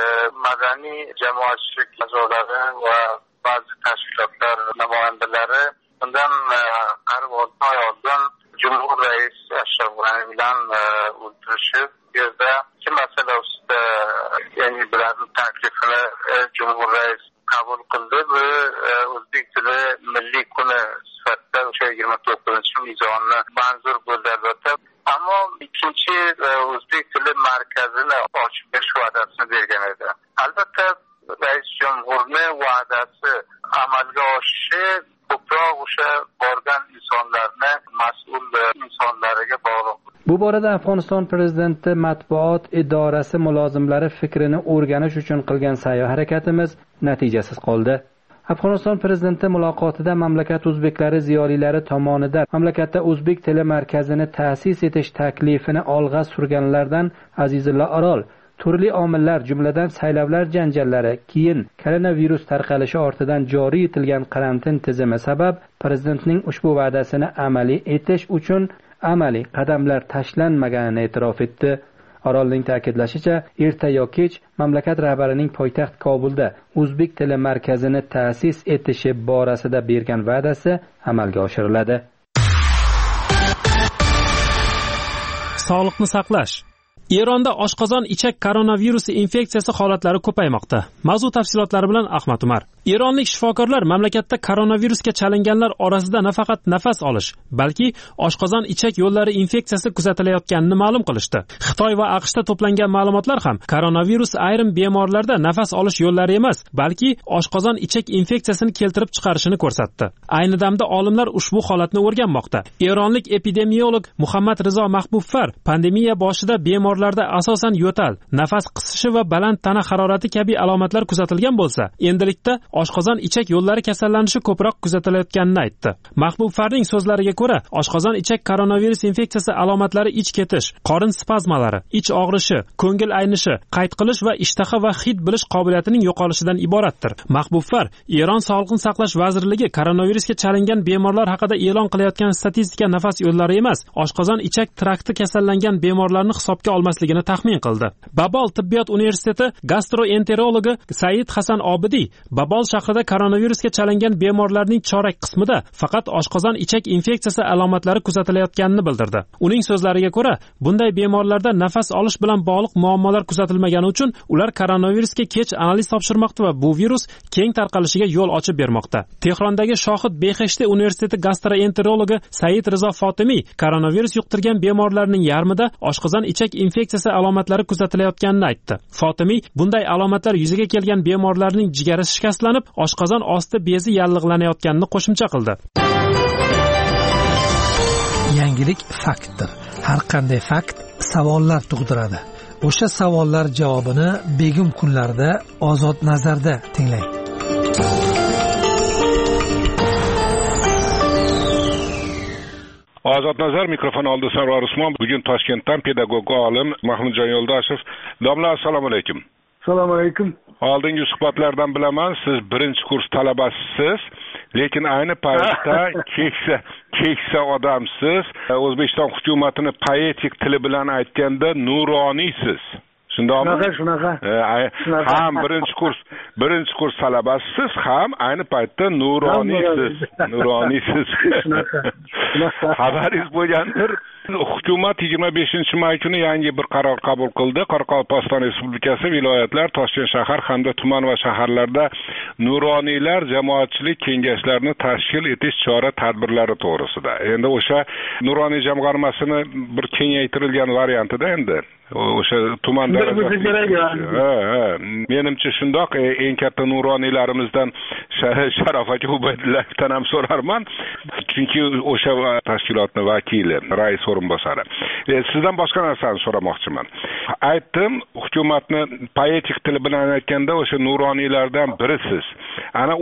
madaniy jamoatchilik a'zolari va ba'zi tashkilotlar namoyandalari bundan qariyb 6 oy oldin Jumhur rais Ashraf G'ani bilan o'tirishib, bu yerda ikki masala ustida yangi bilan taklifini Jumhur rais qabul qildi va o'zbek tili milliy kuni sifatida o'sha 29-mizonni manzur bo'ldi albatta. Ammo ikkinchi o'zbek tili markazini ochib berish va'dasini bergan edi. Albatta rais jumhurning va'dasi amalga oshishi ko'proq o'sha borgan insonlarni mas'ul insonlariga bog'liq. Bu borada Afg'oniston prezidenti matbuot idorasi mulozimlari fikrini o'rganish uchun qilgan sa'y-harakatimiz natijasiz qoldi. Afg'oniston prezidenti muloqotida mamlakat o'zbeklari ziyolilari tomonidan mamlakatda o'zbek tili markazini ta'sis etish taklifini olg'a surganlardan Azizullo Orol turli omillar jumladan saylovlar janjallari, keyin koronavirus tarqalishi ortidan joriy etilgan karantin tizimi sabab prezidentning ushbu va'dasini amaliy etish uchun amaliy qadamlar tashlanmaganini e'tirof etdi. Orolning ta'kidlashicha, erta yo kech mamlakat rahbarining poytaxt Kobulda o'zbek tili markazini ta'sis etishi borasida bergan va'dasi amalga oshiriladi. Sog'liqni saqlash. Eronda oshqozon ichak koronavirusi infeksiyasi holatlari ko'paymoqda. Mavzu tafsilotlari bilan Ahmad Umar. Eronlik shifokorlar mamlakatda koronavirusga chalinganlar orasida nafaqat nafas olish, balki oshqozon ichak yo'llari infeksiyasi kuzatilayotganini ma'lum qilishdi. Xitoy va AQShda to'plangan ma'lumotlar ham koronavirus ayrim bemorlarda nafas olish yo'llari emas, balki oshqozon ichak infeksiyasini keltirib chiqarishini ko'rsatdi. Ayni damda olimlar ushbu holatni o'rganmoqda. Eronlik epidemiolog Muhammad Rizo Mahbubfar pandemiya boshida bemorlar bemorlarda asosan yo'tal, nafas qisishi va baland tana harorati kabi alomatlar kuzatilgan bo'lsa, endilikda oshqozon ichak yo'llari kasallanishi ko'proq kuzatilayotganini aytdi. Mahbubfarning so'zlariga ko'ra, oshqozon ichak koronavirus infeksiyasi alomatlari ich ketish, qorin spazmalari, ich og'rishi, ko'ngil aynishi, qayt qilish va ishtaha va hid bilish qobiliyatining yo'qolishidan iboratdir. Mahbubfar Eron Sog'liqni saqlash vazirligi koronavirusga chalingan bemorlar haqida e'lon qilayotgan statistika nafas yo'llari emas, oshqozon ichak trakti kasallangan bemorlarni hisobga olmasligini taxmin qildi. Babol tibbiyot universiteti gastroenterologi Said Hasan Obidiy Babol shahrida koronavirusga chalingan bemorlarning chorak qismida faqat oshqozon ichak infeksiyasi alomatlari kuzatilayotganini bildirdi. Uning so'zlariga ko'ra, bunday bemorlarda nafas olish bilan bog'liq muammolar kuzatilmagani uchun ular koronavirusga kech analiz topshirmoqda va bu virus keng tarqalishiga yo'l ochib bermoqda. Tehrondagi Shohid Beheshti universiteti gastroenterologi Said Rizo Fotimiy koronavirus yuqtirgan bemorlarning yarmida oshqozon ichak infeksiyasi alomatlari kuzatilayotganini aytdi. Fotimiy bunday alomatlar yuzaga kelgan bemorlarning jigari shikastlanib, oshqozon osti bezi yallig'lanayotganini qo'shimcha qildi. Yangilik faktdir. Har qanday fakt savollar tug'diradi. O'sha savollar javobini begim kunlarda Ozod nazarda tinglang. Ozod nazar mikrofon oldi Sarvar Usmon. Bugun Toshkentdan pedagog olim Mahmudjon Yo'ldoshev. Domla, assalomu alaykum. Assalomu alaykum. Oldingi suhbatlardan bilaman, siz birinchi kurs talabasisiz, lekin ayni paytda keksa odamsiz. O'zbekiston hukumatini poetik tili bilan aytganda nuroniysiz. Shundaqmi? Shunaqa. Ham birinchi kurs talabasisiz, ham ayni paytda nuroniysiz. Xabaringiz bo'lgandir. Hukumat 25-may kuni yangi bir qaror qabul qildi. Qoraqalpog'iston Respublikasi viloyatlar, Toshkent shahar hamda tuman va shaharlarda nuroniylar jamoatchilik kengashlarini tashkil etish chora-tadbirlari to'g'risida. Endi o'sha nuroniy jamg'armasini bir kengaytirilgan variantida endi o'sha tuman darajasida. Menimcha shundoq, eng katta nuroniylarimizdan Sharof aka Ubaydullayevdan ham so'rarman. Chunki o'sha tashkilotning vakili, rais o'rinbosari. Sizdan boshqa narsani so'ramoqchiman. Aytdim, hukumatni poetik tili bilan aytganda o'sha nuroniylardan birisiz. Ana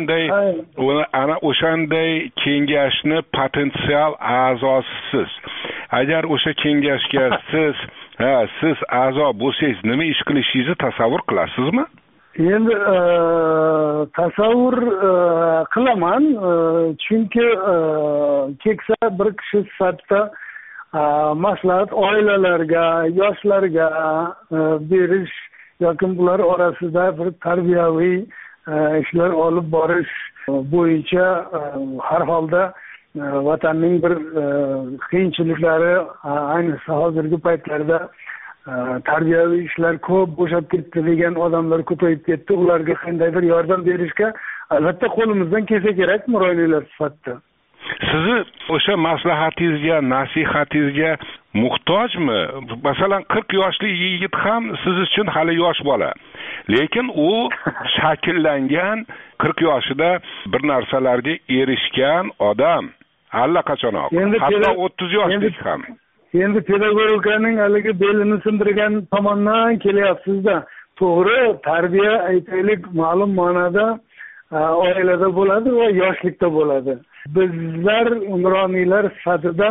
o'shanday kengashni potensial a'zosisiz. Agar o'sha kengashga siz a'zo bo'lsangiz, nima ish qilishingizni tasavvur qilasizmi? Endi tasavvur qilaman, chunki keksa bir kishi sifatida maslahat oilalarga, yoshlarga berish yoki bular orasida bir tarbiyaviy ishlar olib borish bo'yicha har holda vatanning bir qiyinchiliklari, ayniqsa hozirgi paytlarda tarbiyaviy ishlar ko'p bo'shab ketdi degan odamlar ko'payib ketdi. Ularga qandaydir yordam berishga albatta qo'limizdan kelsa kerak nuroniylar sifatida. Sizni o'sha maslahatingizga, nasihatingizga muhtojmi? Masalan, 40 yoshli yigit ham siz uchun hali yosh bola. Lekin u shakllangan 40 yoshida bir narsalarga erishgan odam. Allaqachonoq. Hatto 30 yoshlik ham. Endi pedagogikaning haligi belini sindirgan tomondan kelyapsiz-da. To'g'ri, tarbiya aytaylik ma'lum ma'noda oilada bo'ladi va yoshlikda bo'ladi. Bizlar nuroniylar sifatida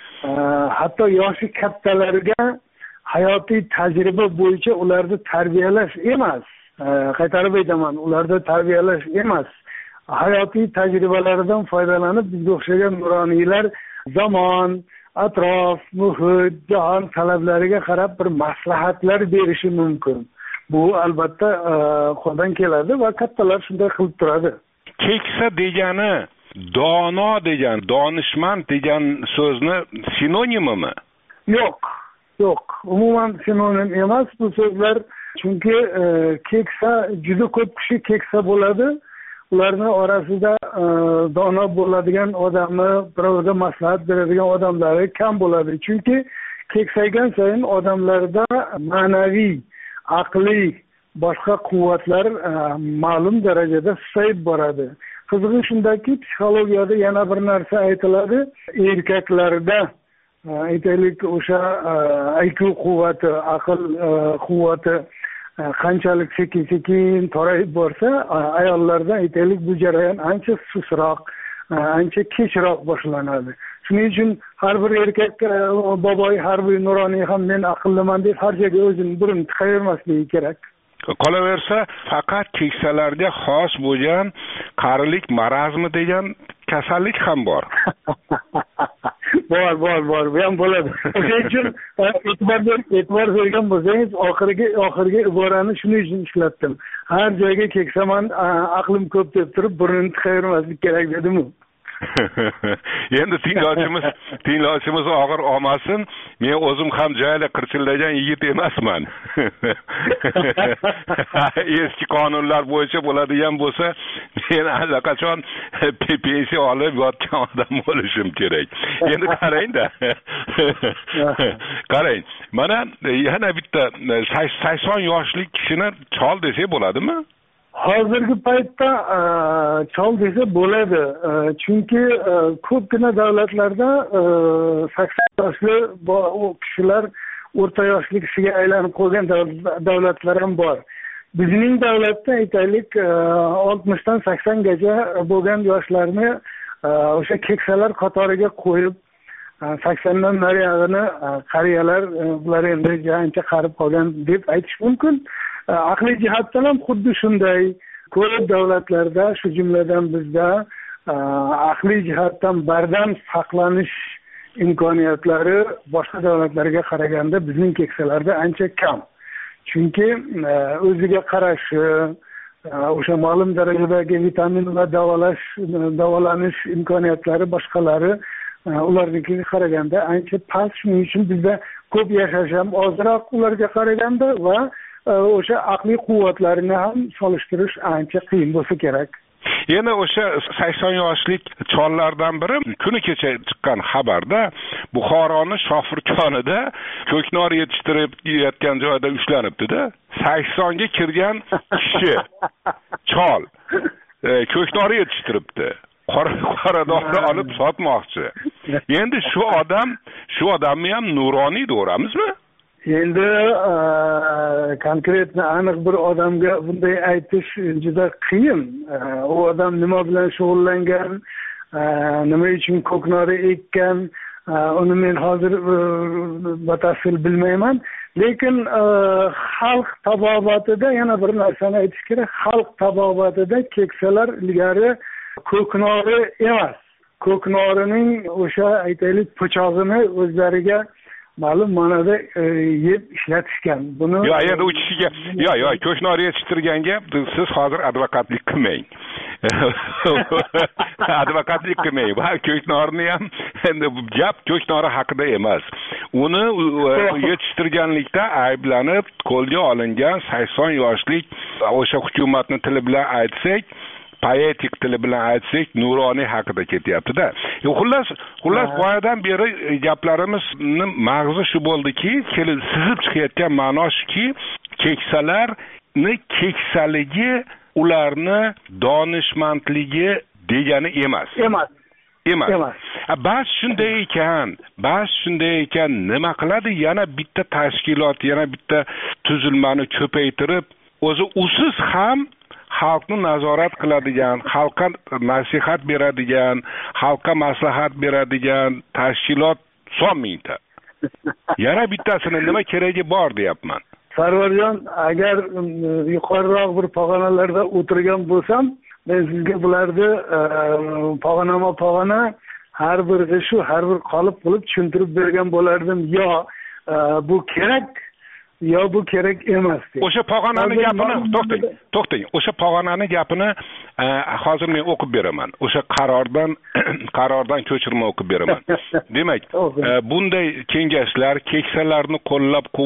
hatto yoshi kattalarga hayotiy tajriba bo'yicha ularni tarbiyalash emas, qaytarib aytaman, ularni tarbiyalash emas, hayotiy tajribalaridan foydalanib bizga o'xshagan nuroniylar zamon, atrof, muhit, jahon talablariga qarab bir maslahatlar berishi mumkin. Bu albatta qo'ldan keladi va kattalar shunday qilib turadi. Keksa degani dono degan, donishmand degan so'zni sinonimimi? Yo'q. Umuman sinonim emas bu so'zlar. Chunki keksa, juda ko'p kishi keksa bo'ladi. Ularning orasida dono bo'ladigan odamni, birovga maslahat beradigan odamlari kam bo'ladi. Chunki keksaygan sayin odamlarda ma'naviy, aqliy, boshqa quvvatlar ma'lum darajada susayib boradi. Qizig'i shundaki, psixologiyada yana bir narsa aytiladi. Erkaklarda aytaylik o'sha IQ quvvati, aql quvvati qanchalik sekin torayib borsa, ayollarda aytaylik bu jarayon ancha sustroq, ancha kechroq boshlanadi. Shuning uchun har bir erkak boboy, har bir nuroniy ham men aqlliman deb har joyga o'zini burun tiqavermasligi kerak. Qolaversa, faqat keksalarga xos bo'lgan qarilik marazmi degan kasallik ham bor. bor, bu ham bo'ladi. O'sha uchun e'tibor bergan bo'lsangiz, oxirgi iborani shuning uchun ishlatdim. Har joyga keksaman, aqlim ko'p deb turib, burnini tiqavermaslik kerak dedim-ku. Endi tinglovchimiz og'ir olmasin, men o'zim ham joyida qirchillagan yigit emasman. Eski qonunlar bo'yicha bo'ladigan bo'lsa, men allaqachon pensiya olib yotgan odam bo'lishim kerak. Endi qarang-da. Qarang, mana yana bitta 80 yoshlik kishini chol desak bo'ladimi? Hozirgi paytda chol desa bo'ladi. Chunki ko'pgina davlatlarda 80 yoshli o kishilar o'rta yoshli kishiga aylanib qolgan davlatlar ham bor. Bizning davlatda aytaylik 60 dan 80 gacha bo'lgan yoshlarni o'sha keksalar qatoriga qo'yib 80 dan nariyog'ini qariyalar bular endi ancha qarib qolgan deb aytish mumkin. Aqliy jihatdan ham xuddi shunday. Ko'p davlatlarda, shu jumladan bizda aqliy jihatdan bardam saqlanish imkoniyatlari boshqa davlatlarga qaraganda bizning keksalarda ancha kam. Chunki o'ziga qarashi, o'sha ma'lum darajadagi vitamin va davolanish imkoniyatlari boshqalari ularnikiga qaraganda ancha past. Shuning uchun bizda ko'p yashash ham ozroq ularga qaraganda va o'sha aqliy quvvatlarini ham solishtirish ancha qiyin bo'lsa kerak. Yana o'sha 80 yoshlik chollardan biri kuni kecha chiqqan xabarda Buxoroning Shofirkonida ko'knor yetishtirib yotgan joyda ushlanibdi-da. 80 ga kirgan kishi chol ko'knor yetishtiribdi. Qoradorni olib sotmoqchi. Endi shu odamni ham nuroniy deyamizmi? Endi konkretni aniq bir odamga bunday aytish juda qiyin. U odam nima bilan shug'ullangan, nima uchun ko'knori ekkan, uni men hozir batafsil bilmayman. Lekin xalq tabobatida yana bir narsani aytish kerak. Xalq tabobatida keksalar ilgari ko'knori emas, ko'knorining o'sha aytaylik po'chog'ini o'zlariga ma'lum ma'noda yeb ishlatishgan. Buni endi u kishiga ko'knor yetishtirganga siz hozir advokatlik qilmang. Advokatlik qilmang. Va ko'knorni ham endi gap ko'knori haqida emas. Uni yetishtirganlikda ayblanib qo'lga olingan 80 yoshlik o'sha hukumatning tili bilan aytsak, poetik tili bilan aytsak, nuroniy haqida ketyapti-da. Xullas boyadan beri gaplarimizning mag'zi shu bo'ldiki, sizib chiqayotgan ma'no shuki, keksalarni keksaligi ularni donishmandligi degani emas. Ba'zi shunday ekan, nima qiladi? Yana bitta tashkilot, yana bitta tuzilmani ko'paytirib, o'zi usiz ham xalqni nazorat qiladigan, xalqqa nasihat beradigan, xalqqa maslahat beradigan tashkilot son mingta. Yana bittasini nima keragi bor deyapman. Sarvarjon, agar yuqoriroq bir pog'onalarda o'tirgan bo'lsam, men sizga bularni pog'ona har bir g'ishu, har bir qolib qilib tushuntirib bergan bo'lardim. Yo bu kerak, yo bu kerak emas deb. O'sha pog'onani gapini to'xtang. O'sha pog'onani gapini hozir men o'qib beraman. O'sha qarordan ko'chirma o'qib beraman. Demak, bunday kengashlar keksalarni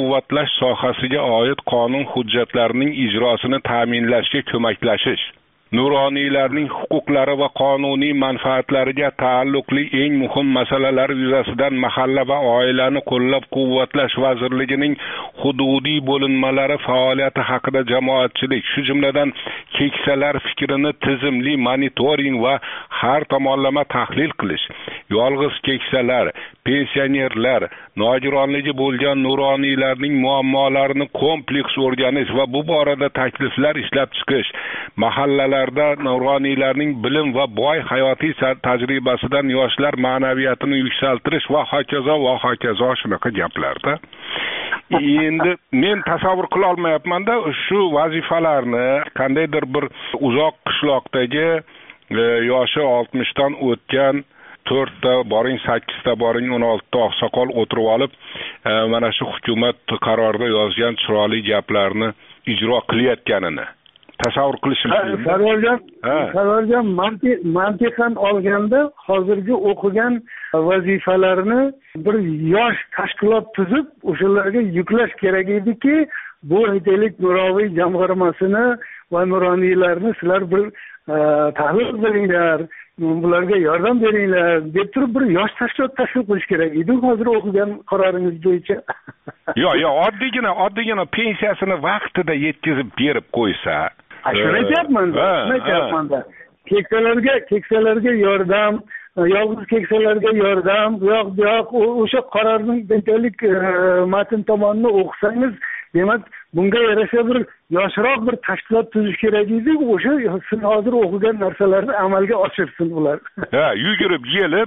qo'llab-quvvatlash sohasiga oid qonun hujjatlarining ijrosini ta'minlashga ko'maklashish nuroniylarning huquqlari va qonuniy manfaatlariga taalluqli eng muhim masalalar yuzasidan mahalla va oilani qo'llab-quvvatlash vazirligining hududiy bo'linmalari faoliyati haqida jamoatchilik, shu jumladan keksalar fikrini tizimli monitoring va har tomonlama tahlil qilish, yolg'iz keksalar, pensionerlar, nogironligi bo'lgan nuroniylarning muammolarini kompleks o'rganish va bu borada takliflar ishlab chiqish, mahallalarda nuroniylarning bilim va boy hayotiy tajribasidan yoshlar ma'naviyatini yuksaltirish va hokazo shunaqa gaplarda. Endi men tasavvur qila olmayapman-da shu vazifalarni qandaydir bir uzoq qishloqdagi yoshi 60 dan o'tgan 4 ta boring 8 ta boring 16 ta oqsoqol o'tirib olib mana shu hukumat qarorida yozgan chiroyli gaplarni ijro qilayotganini tasavvur qilishim mumkin. Sarvarjon, mantiqan olganda hozirgi o'qigan vazifalarni bir yosh tashkilot tuzib o'shalarga yuklash kerak ediki, bu aytaylik Nuriy jamg'armasini va nuroniylarni sizlar bir tahlil qilinglar, bularga yordam beringlar deb turib bir yosh tashkilot tashkil qilish kerak edi hozir o'qigan qaroringiz bo'yicha. Yo'q, oddiygina pensiyasini vaqtida yetkazib berib qo'ysa. Shuni aytyapman-da. Keksalarga yordam, yolg'iz keksalarga yordam, yo'q, o'sha qarorning aytaylik matn tomonini o'qisangiz, demak, bunga yarasha bir yoshroq bir tashkilot tuzish kerak edi, o'sha siz hozir o'qigan narsalarni amalga oshirsin ular. Yugurib yelib,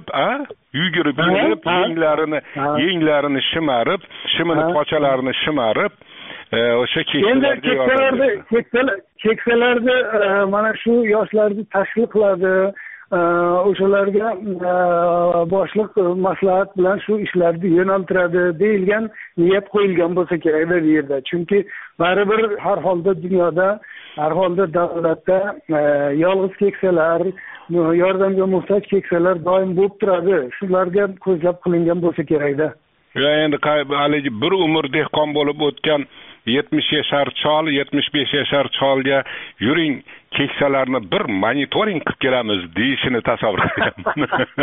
yenglarini shimarib, shimini pochalarini shimarib, o'sha keksalarda mana shu yoshlarni tashkil qiladi, o'shalarga boshliq maslahat bilan shu ishlarni yo'naltiradi deyilgan niyat qo'yilgan bo'lsa kerak bu yerda. Chunki baribir har holda dunyoda, har holda davlatda yolg'iz keksalar, yordamga muhtoj keksalar doim bo'lib turadi. Shularga ko'zlab qilingan bo'lsa kerak-da. Endi haligi bir umr dehqon bo'lib o'tgan 70 yashar chol, 75 yashar cholga yuring keksalarni bir monitoring qilib kelamiz deyishini tasavvur qilyapman.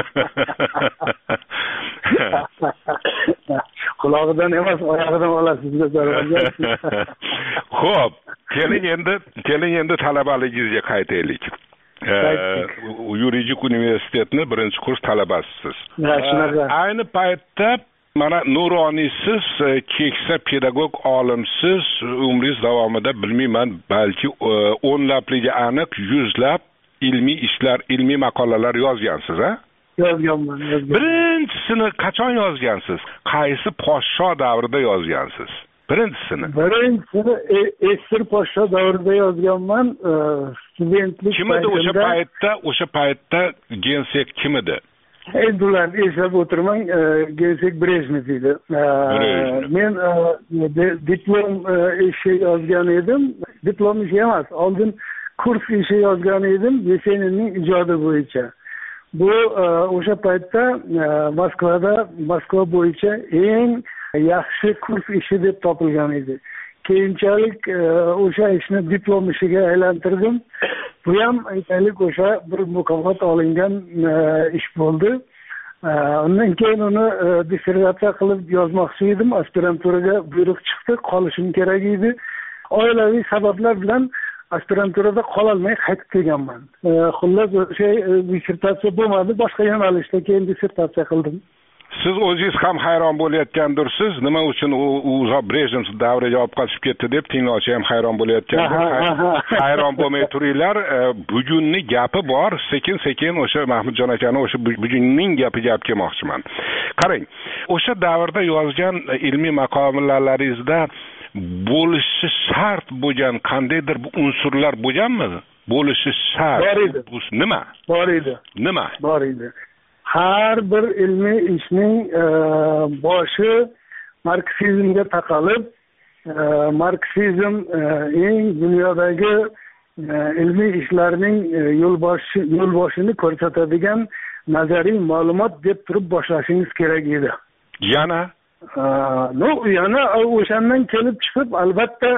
Qulog'idan emas, oyog'idan olasiz. Xo'p, keling endi talabaligingizga qaytaylik. Yuridik universitetni 1-kurs talabasisiz. Ayni paytda mana nuroniysiz, keksa pedagog olimsiz, umringiz davomida bilmayman, balki o'nlabligi aniq, yuzlab ilmiy ishlar, ilmiy maqolalar yozgansiz, ha? Yozganman. Birinchisini qachon yozgansiz? Qaysi podsho davrida yozgansiz? Birinchisini Esir podsho davrida yozganman. Studentlik kim edi o'sha paytda gensek kim edi? Endi ularni eslab o'tirmang, Gensek Brejnev edi. Men diplom ishi yozgan edim. Diplom ishi emas, oldin kurs ishi yozgan edim Yeseninning ijodi bo'yicha. Bu o'sha paytda Moskva bo'yicha eng yaxshi kurs ishi deb topilgan edi. Keyinchalik o'sha ishni diplom ishiga aylantirdim. Bu ham aytaylik o'sha bir mukofot olingan ish bo'ldi. Undan keyin uni dissertatsiya qilib yozmoqchi edim. Aspiranturaga buyruq chiqdi, qolishim kerak edi. Oilaviy sabablar bilan aspiranturada qololmay qaytib kelganman. Xullas o'sha dissertatsiya bo'lmadi, boshqa yo'nalishda keyin dissertatsiya qildim. Siz o'zingiz ham hayron bo'layotgandirsiz, nima uchun u Brejnev davriga olib qochib ketdi deb tinglovchi ham hayron bo'layotgandir. Hayron bo'lmay turinglar, bugunni gapi bor, sekin o'sha Mahmudjon akani o'sha bugunning gapiga olib kelmoqchiman. Qarang, o'sha davrda yozgan ilmiy maqolalaringizda bo'lishi shart bo'lgan qandaydir unsurlar bo'lganmi? Bo'lishi shart. Nima? Bor edi. Nima? Bor edi. Har bir ilmiy ishning boshi marksizmga taqalib, marksizm eng dunyodagi ilmiy ishlarning yo'lboshini ko'rsatadigan nazariy ma'lumot deb turib boshlashingiz kerak edi. Yana o'shandan kelib chiqib, albatta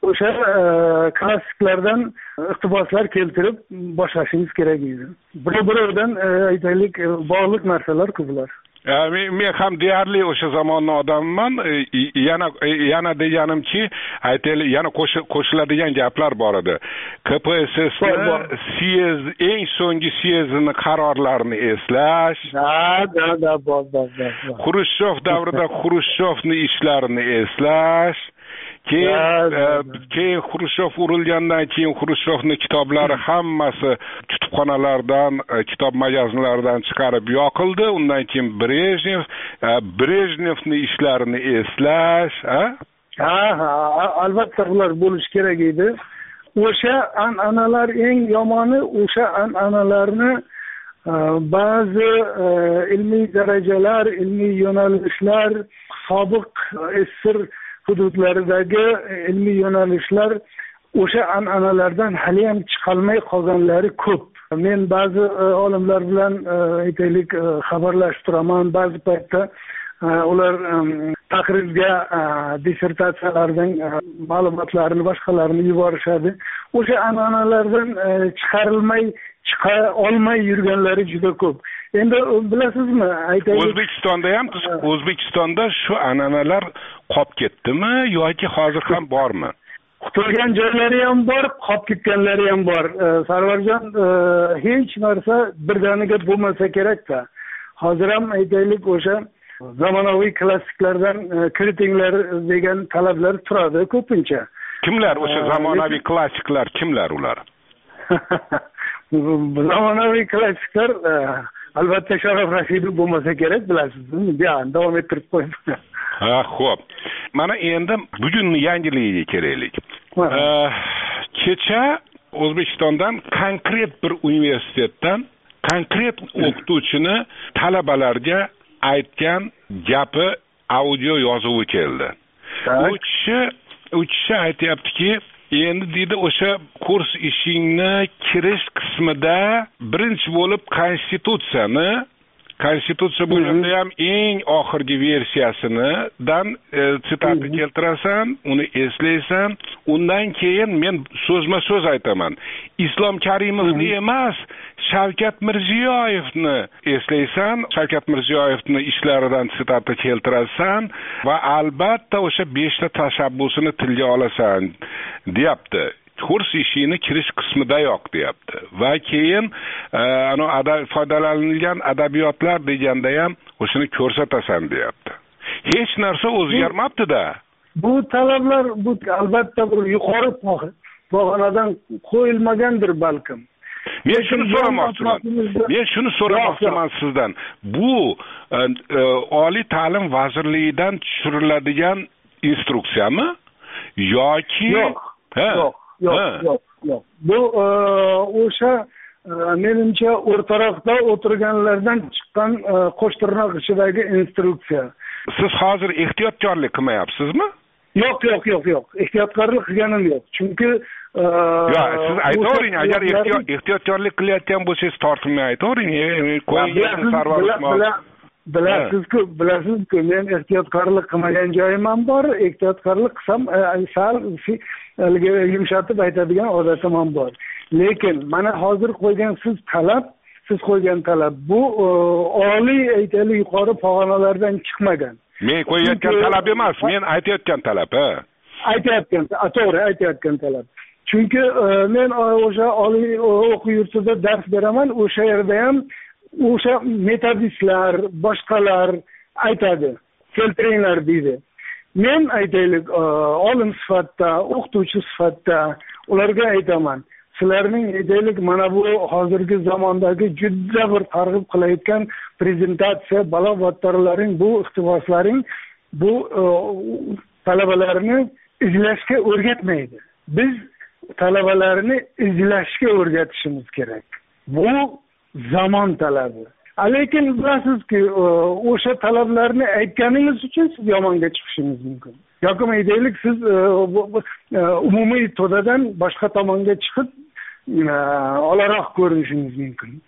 o'sha klassiklardan iqtiboslar keltirib boshlashingiz kerak edi. Bir-biridan aytaylik bog'liq narsalar-ku bular. Men ham deyarli o'sha zamonning odamiman. Yana deganimki, aytaylik, yana qo'shiladigan gaplar bor edi. KPSSni syez, eng so'nggi syezning qarorlarini eslash. Bor. Xrushchev davrida Xrushchevning ishlarini eslash. Keyin Xrushchev urilgandan keyin Xrushchevning kitoblari hammasi kutubxonalardan, kitob magazinlaridan chiqarib yoqildi. Undan keyin Brejnevning ishlarini eslash, albatta ular bo'lish kerak edi. O'sha an'analar eng yomoni, o'sha an'analarni ba'zi ilmiy darajalar, ilmiy yo'nalishlar, sobiq SSR hududlaridagi ilmiy yo'nalishlar o'sha an'analardan hali ham chiqolmay qolganlari ko'p. Men ba'zi olimlar bilan aytaylik xabarlashib turaman. Ba'zi paytda ular taqrirga dissertatsiyalardan ma'lumotlarini boshqalarini yuborishadi. O'sha an'analardan chiqa olmay yurganlari juda ko'p. Endi bilasizmi, aytaylik O'zbekistonda shu an'analar qolib ketdimi yoki hozir ham bormi? Qutulgan joylari ham bor, qolib ketganlari ham bor. Sarvarjon, hech narsa birdaniga bo'lmasa kerak-da. Hozir ham aytaylik o'sha zamonaviy klassiklardan kiritinglar degan talablar turadi ko'pincha. Kimlar o'sha zamonaviy klassiklar, kimlar ular? Zamonaviy klassiklar albatta Sharof Rashidov bo'lmasa kerak, bilasizmi? Davom ettirib qo'ying. Xo'p. Mana endi bugunning yangiligiga kelaylik. Kecha O'zbekistondan konkret bir universitetdan konkret o'qituvchini talabalarga aytgan gapi audio yozuvi keldi. U kishi aytayaptiki, endi deydi o'sha kurs ishingni kirish qismida birinchi bo'lib konstitutsiya bo'lganda ham eng oxirgi versiyasidan sitatni keltirasan, uni eslaysan. Undan keyin men so'zma-so'z aytaman. Islom Karimovni emas, Shavkat Mirziyoyevni eslaysan, Shavkat Mirziyoyevning ishlaridan sitatni keltirasan va albatta o'sha 5 ta tashabbusini tilga olasan, deyapti. Kurs ishini kirish qismidayoq deyapti. Va keyin foydalanilgan adabiyotlar deganda ham o'shani ko'rsatasan deyapti. Hech narsa o'zgarmabdi-da. Bu talablar albatta bir yuqori pog'onadan qo'yilmagandir balkim. Men shuni so'ramoqchiman sizdan. Bu Oliy ta'lim vazirligidan tushiriladigan instruksiyami yoki Yo'q. Bu o'sha menimcha o'rtaroqda o'tirganlardan chiqqan qo'shtirnoq ichidagi instruksiya. Siz hozir ehtiyotkorlik qilmayapsizmi? Yo'q. Ehtiyotkorlik qilganim yo'q. Chunki siz aytavering, agar ehtiyotkorlik qilayotgan bo'lsangiz tortinmay aytavering. Bilasizku, men ehtiyotkorlik qilmagan joyim ham bor. Ehtiyotkorlik qilsam sal yumshatib aytadigan odatim ham bor. Lekin mana hozir siz qo'ygan talab bu oliy aytaylik yuqori pog'onalardan chiqmagan. Men qo'yayotgan talab emas, men aytayotgan talab, to'g'ri aytayotgan talab. Chunki men o'sha oliy o'quv yurtida dars beraman, o'sha yerda ham o'sha metodistlar, boshqalar aytadi, keltiringlar deydi. Men aytaylik olim sifatida, o'qituvchi sifatida ularga aytaman. Sizlarning aytaylik mana bu hozirgi zamondagi juda bir targ'ib qilayotgan prezentatsiya, balo-battarlaring, bu iqtiboslaring bu talabalarni izlashga o'rgatmaydi. Biz talabalarni izlashga o'rgatishimiz kerak. Bu zamon talabi. Lekin bilasizki, o'sha talablarni aytganingiz uchun siz yomonga chiqishingiz mumkin. Yoki aytaylik, siz umumiy to'dadan boshqa tomonga chiqib olaroq ko'rinishingiz mumkin.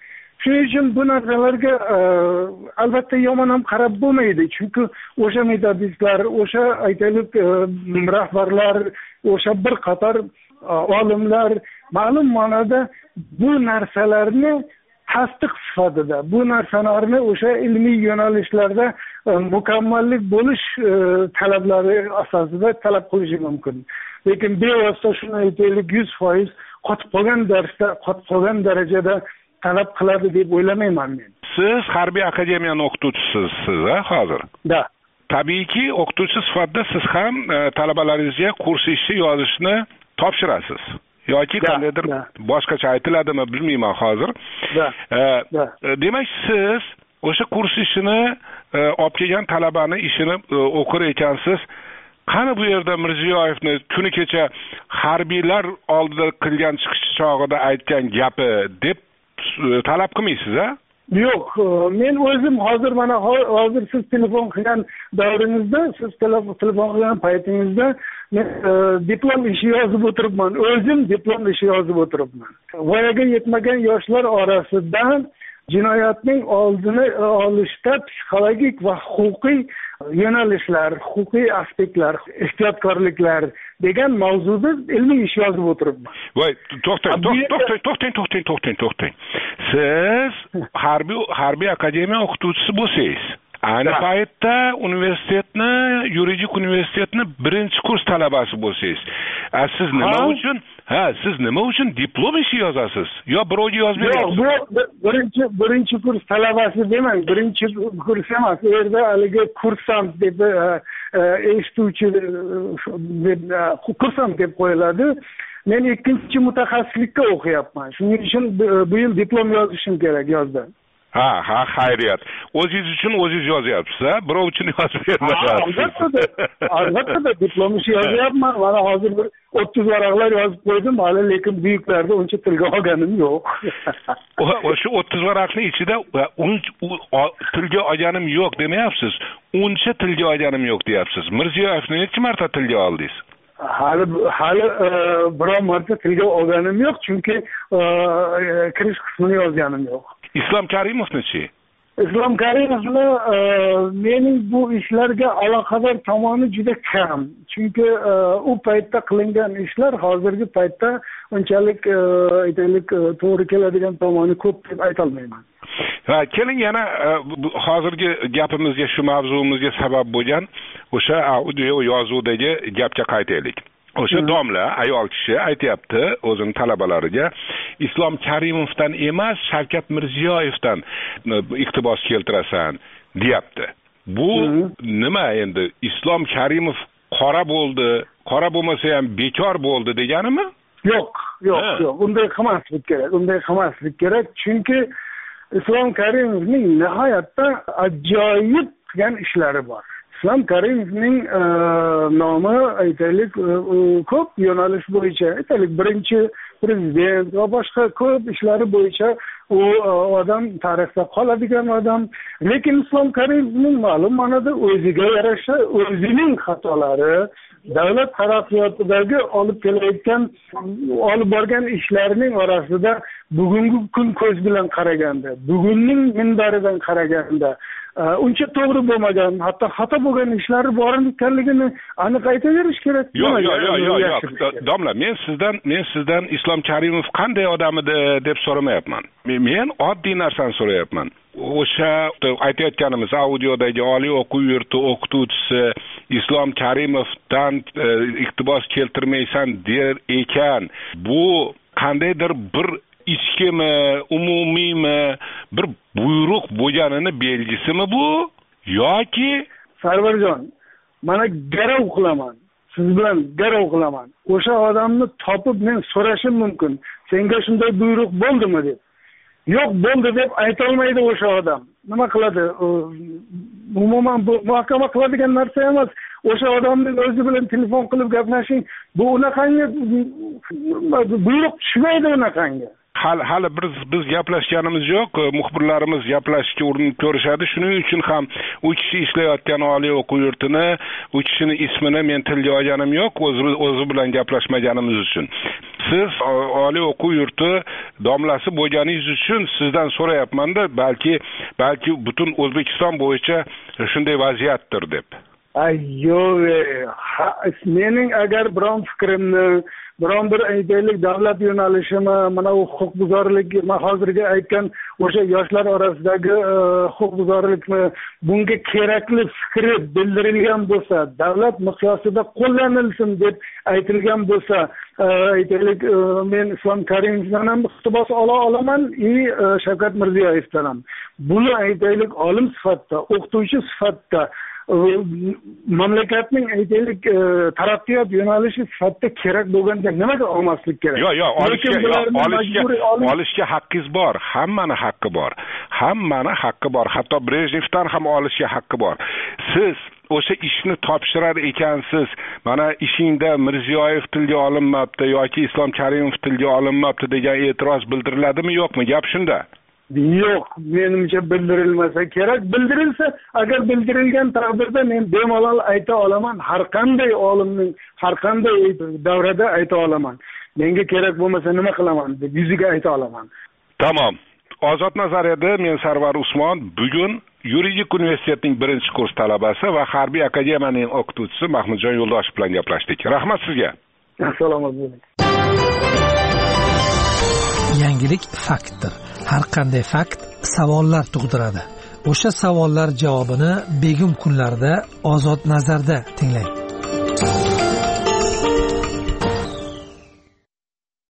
shuning uchun bu narsalarga albatta yomon ham qarab bo'lmaydi, chunki o'sha metodistlar, o'sha aytaylik rahbarlar, o'sha bir qator olimlar ma'lum ma'noda bu narsalarni tasdiq sifatida, bu narsalarni o'sha ilmiy yo'nalishlarda mukammallik bo'lish talablari asosida talab qilishi mumkin. Lekin bevosita shuni aytaylik 100% qotib qolgan darsda, qotib qolgan darajada talab qiladi deb o'ylamayman men. Siz harbiy akademiyani o'qituvchisiz, hozir? Da. Tabiiyki, o'qituvchi sifatida siz ham talabalaringizga kurs ishi yozishni topshirasiz. Yoki qandaydir boshqacha aytiladimi bilmayman hozir. Demak, siz o'sha kurs ishini olib kelgan talabani ishini o'qir ekansiz. Qani bu yerda Mirziyoyevni kuni kecha harbiylar oldida qilgan chiqish chog'ida aytgan gapi deb talab qilmaysiz, a? Yo'q, men o'zim hozir mana hozir siz telefon qilgan davringizda, siz telefon qilgan paytingizda men diplom ishi yozib o'tiribman. O'zim diplom ishi yozib o'tiribman. Voyaga yetmagan yoshlar orasidan jinoyatning oldini olishda psixologik va huquqiy yo'nalishlar, huquqiy aspektlar, ehtiyotkorliklar degan mavzuda ilmiy ish yozib o'tiribman. Voy, to'xtang. Siz harbiy akademiya o'qituvchisi bo'lsangiz, ayni paytda universitetni, yuridik universitetni birinchi kurs talabasi bo'lsangiz. Siz nima uchun diplom ishi yozasiz? Yo birovga yozib berasiz? Yo'q, bu birinchi kurs talabasi demang, birinchi kurs emas. U yerda haligi kursant deb eshituvchi kursant deb qo'yiladi. Men ikkinchi mutaxassislikka o'qiyapman. Shuning uchun bu yil diplom yozishim kerak yozda. Ha, xayriyat. O'zingiz uchun o'zingiz yozyapsiz, ha? Birov uchun yozib bermayapsiz. Albatta, diplom ishi yozyapman. Mana hozir bir 30 varaqlar yozib qo'ydim, hali lekin buyuklarni uncha tilga olganim yo'q. O'sha 30 varaqning ichida tilga olganim yo'q demayapsiz. Uncha tilga olganim yo'q deyapsiz. Mirziyoyevni necha marta tilga oldingiz? Hali biror marta tilga olganim yo'q, chunki kirish qismini yozganim yo'q. Islom Karimovni-chi? Islom Karimovni mening bu ishlarga aloqador tomoni juda kam. Chunki u paytda qilingan ishlar hozirgi paytda unchalik aytaylik to'g'ri keladigan tomoni ko'p deb aytolmayman. Keling yana hozirgi gapimizga, shu mavzumizga sabab bo'lgan o'sha audio yozuvdagi gapga qaytaylik. O'sha domla, ayol kishi aytayapti o'zini talabalariga, Islom Karimovdan emas, Shavkat Mirziyoyevdan iqtibos keltirasan, deyapti. Bu nima endi? Islom Karimov qora bo'ldi, qora bo'lmasa ham bekor bo'ldi deganimi? Yo'q. Unday qilmaslik kerak. Chunki Islom Karimovning nihoyatda ajoyib qilgan ishlari bor. Islom Karimovning nomi aytaylik ko'p yo'nalish bo'yicha, aytaylik birinchi prezident va boshqa ko'p ishlari bo'yicha u odam tarixda qoladigan odam. Lekin Islom Karimovning ma'lum ma'noda o'ziga yarasha o'zining xatolari, davlat taraqqiyotidagi olib borgan ishlarining orasida bugungi kun ko'z bilan qaraganda, bugunning minbaridan qaraganda uncha to'g'ri bo'lmagan, hatto xato bo'lgan ishlari bor ekanligini aniq aytaverish kerak. Yo'q. Domla, men sizdan Islom Karimov qanday odam edi deb so'ramayapman. Men oddiy narsani so'rayapman. O'sha aytayotganimiz audiodagi oliy o'quv yurti o'qituvchisi Islom Karimovdan iqtibos keltirmaysan der ekan, bu qandaydir bir ichkimi, umumiymi bir buyruq bo'lganini belgisimi bu? Yoki Sarvarjon, mana garov qilaman. Siz bilan garov qilaman. O'sha odamni topib men so'rashim mumkin. Senga shunday buyruq bo'ldimi deb. Yo'q, bo'ldi deb ayta olmaydi o'sha odam. Nima qiladi? Umuman bu muhokama qiladigan narsa emas. O'sha odamning o'zi bilan telefon qilib gaplashing, bu unaqangi buyruq tushmaydi unaqangi. Hali biz gaplashganimiz yo'q, muxbirlarimiz gaplashishga urinib ko'rishadi. Shuning uchun ham u kishi ishlayotgan oliy o'quv yurtini, u kishining ismini men tilga olganim yo'q, o'zi bilan gaplashmaganimiz uchun. siz oliy o'quv yurti domlasi bo'lganingiz uchun sizdan so'rayapmanda, balki butun O'zbekiston bo'yicha shunday vaziyatdir deb. Yo'q, mening agar biron fikrimni, biron bir aytaylik davlat yo'nalishimi, mana u huquqbuzarlik, men hozirgi aytgan o'sha yoshlar orasidagi huquqbuzarlikni bunga kerakli fikri bildirilgan bo'lsa, davlat miqyosida qo'llanilsin deb aytilgan bo'lsa, aytaylik men Islom Karimovdan ham iqtibos ola olaman, Shavkat Mirziyoyevdan ham. Buni aytaylik olim sifatida, o'qituvchi sifatida, mamlakatning aytaylik taraqqiyot yo'nalishi sifatida kerak bo'lganda nimaga olmaslik kerak? Yo'q, olishga haqqingiz bor. Hammani haqqi bor. Hatto Brejnevdan ham olishga haqqi bor. Siz o'sha ishni topshirar ekansiz, mana ishingda Mirziyoyev tilga olinmabdi yoki Islom Karimov tilga olinmabdi degan e'tiroz bildiriladimi, yo'qmi? Gap shunda. Yo'q, menimcha bildirilmasa kerak. Bildirilsa, agar bildirilgan taqdirda men bemalol ayta olaman, har qanday olimning har qanday davrada ayta olaman. Menga kerak bo'lmasa nima qilaman deb yuziga ayta olaman. Tamom. Ozod nazariyada men Sarvar Usmon bugun Yuridik universitetining 1-kurs talabasi va Harbiy akademiyaning o'qituvchisi Mahmudjon Yo'ldoshev bilan gaplashdik. Rahmat sizga. Assalomu alaykum. Yangilik faktdir. Har qanday fakt savollar tug'diradi. O'sha savollar javobini begim kunlarda Ozod nazarda tinglang.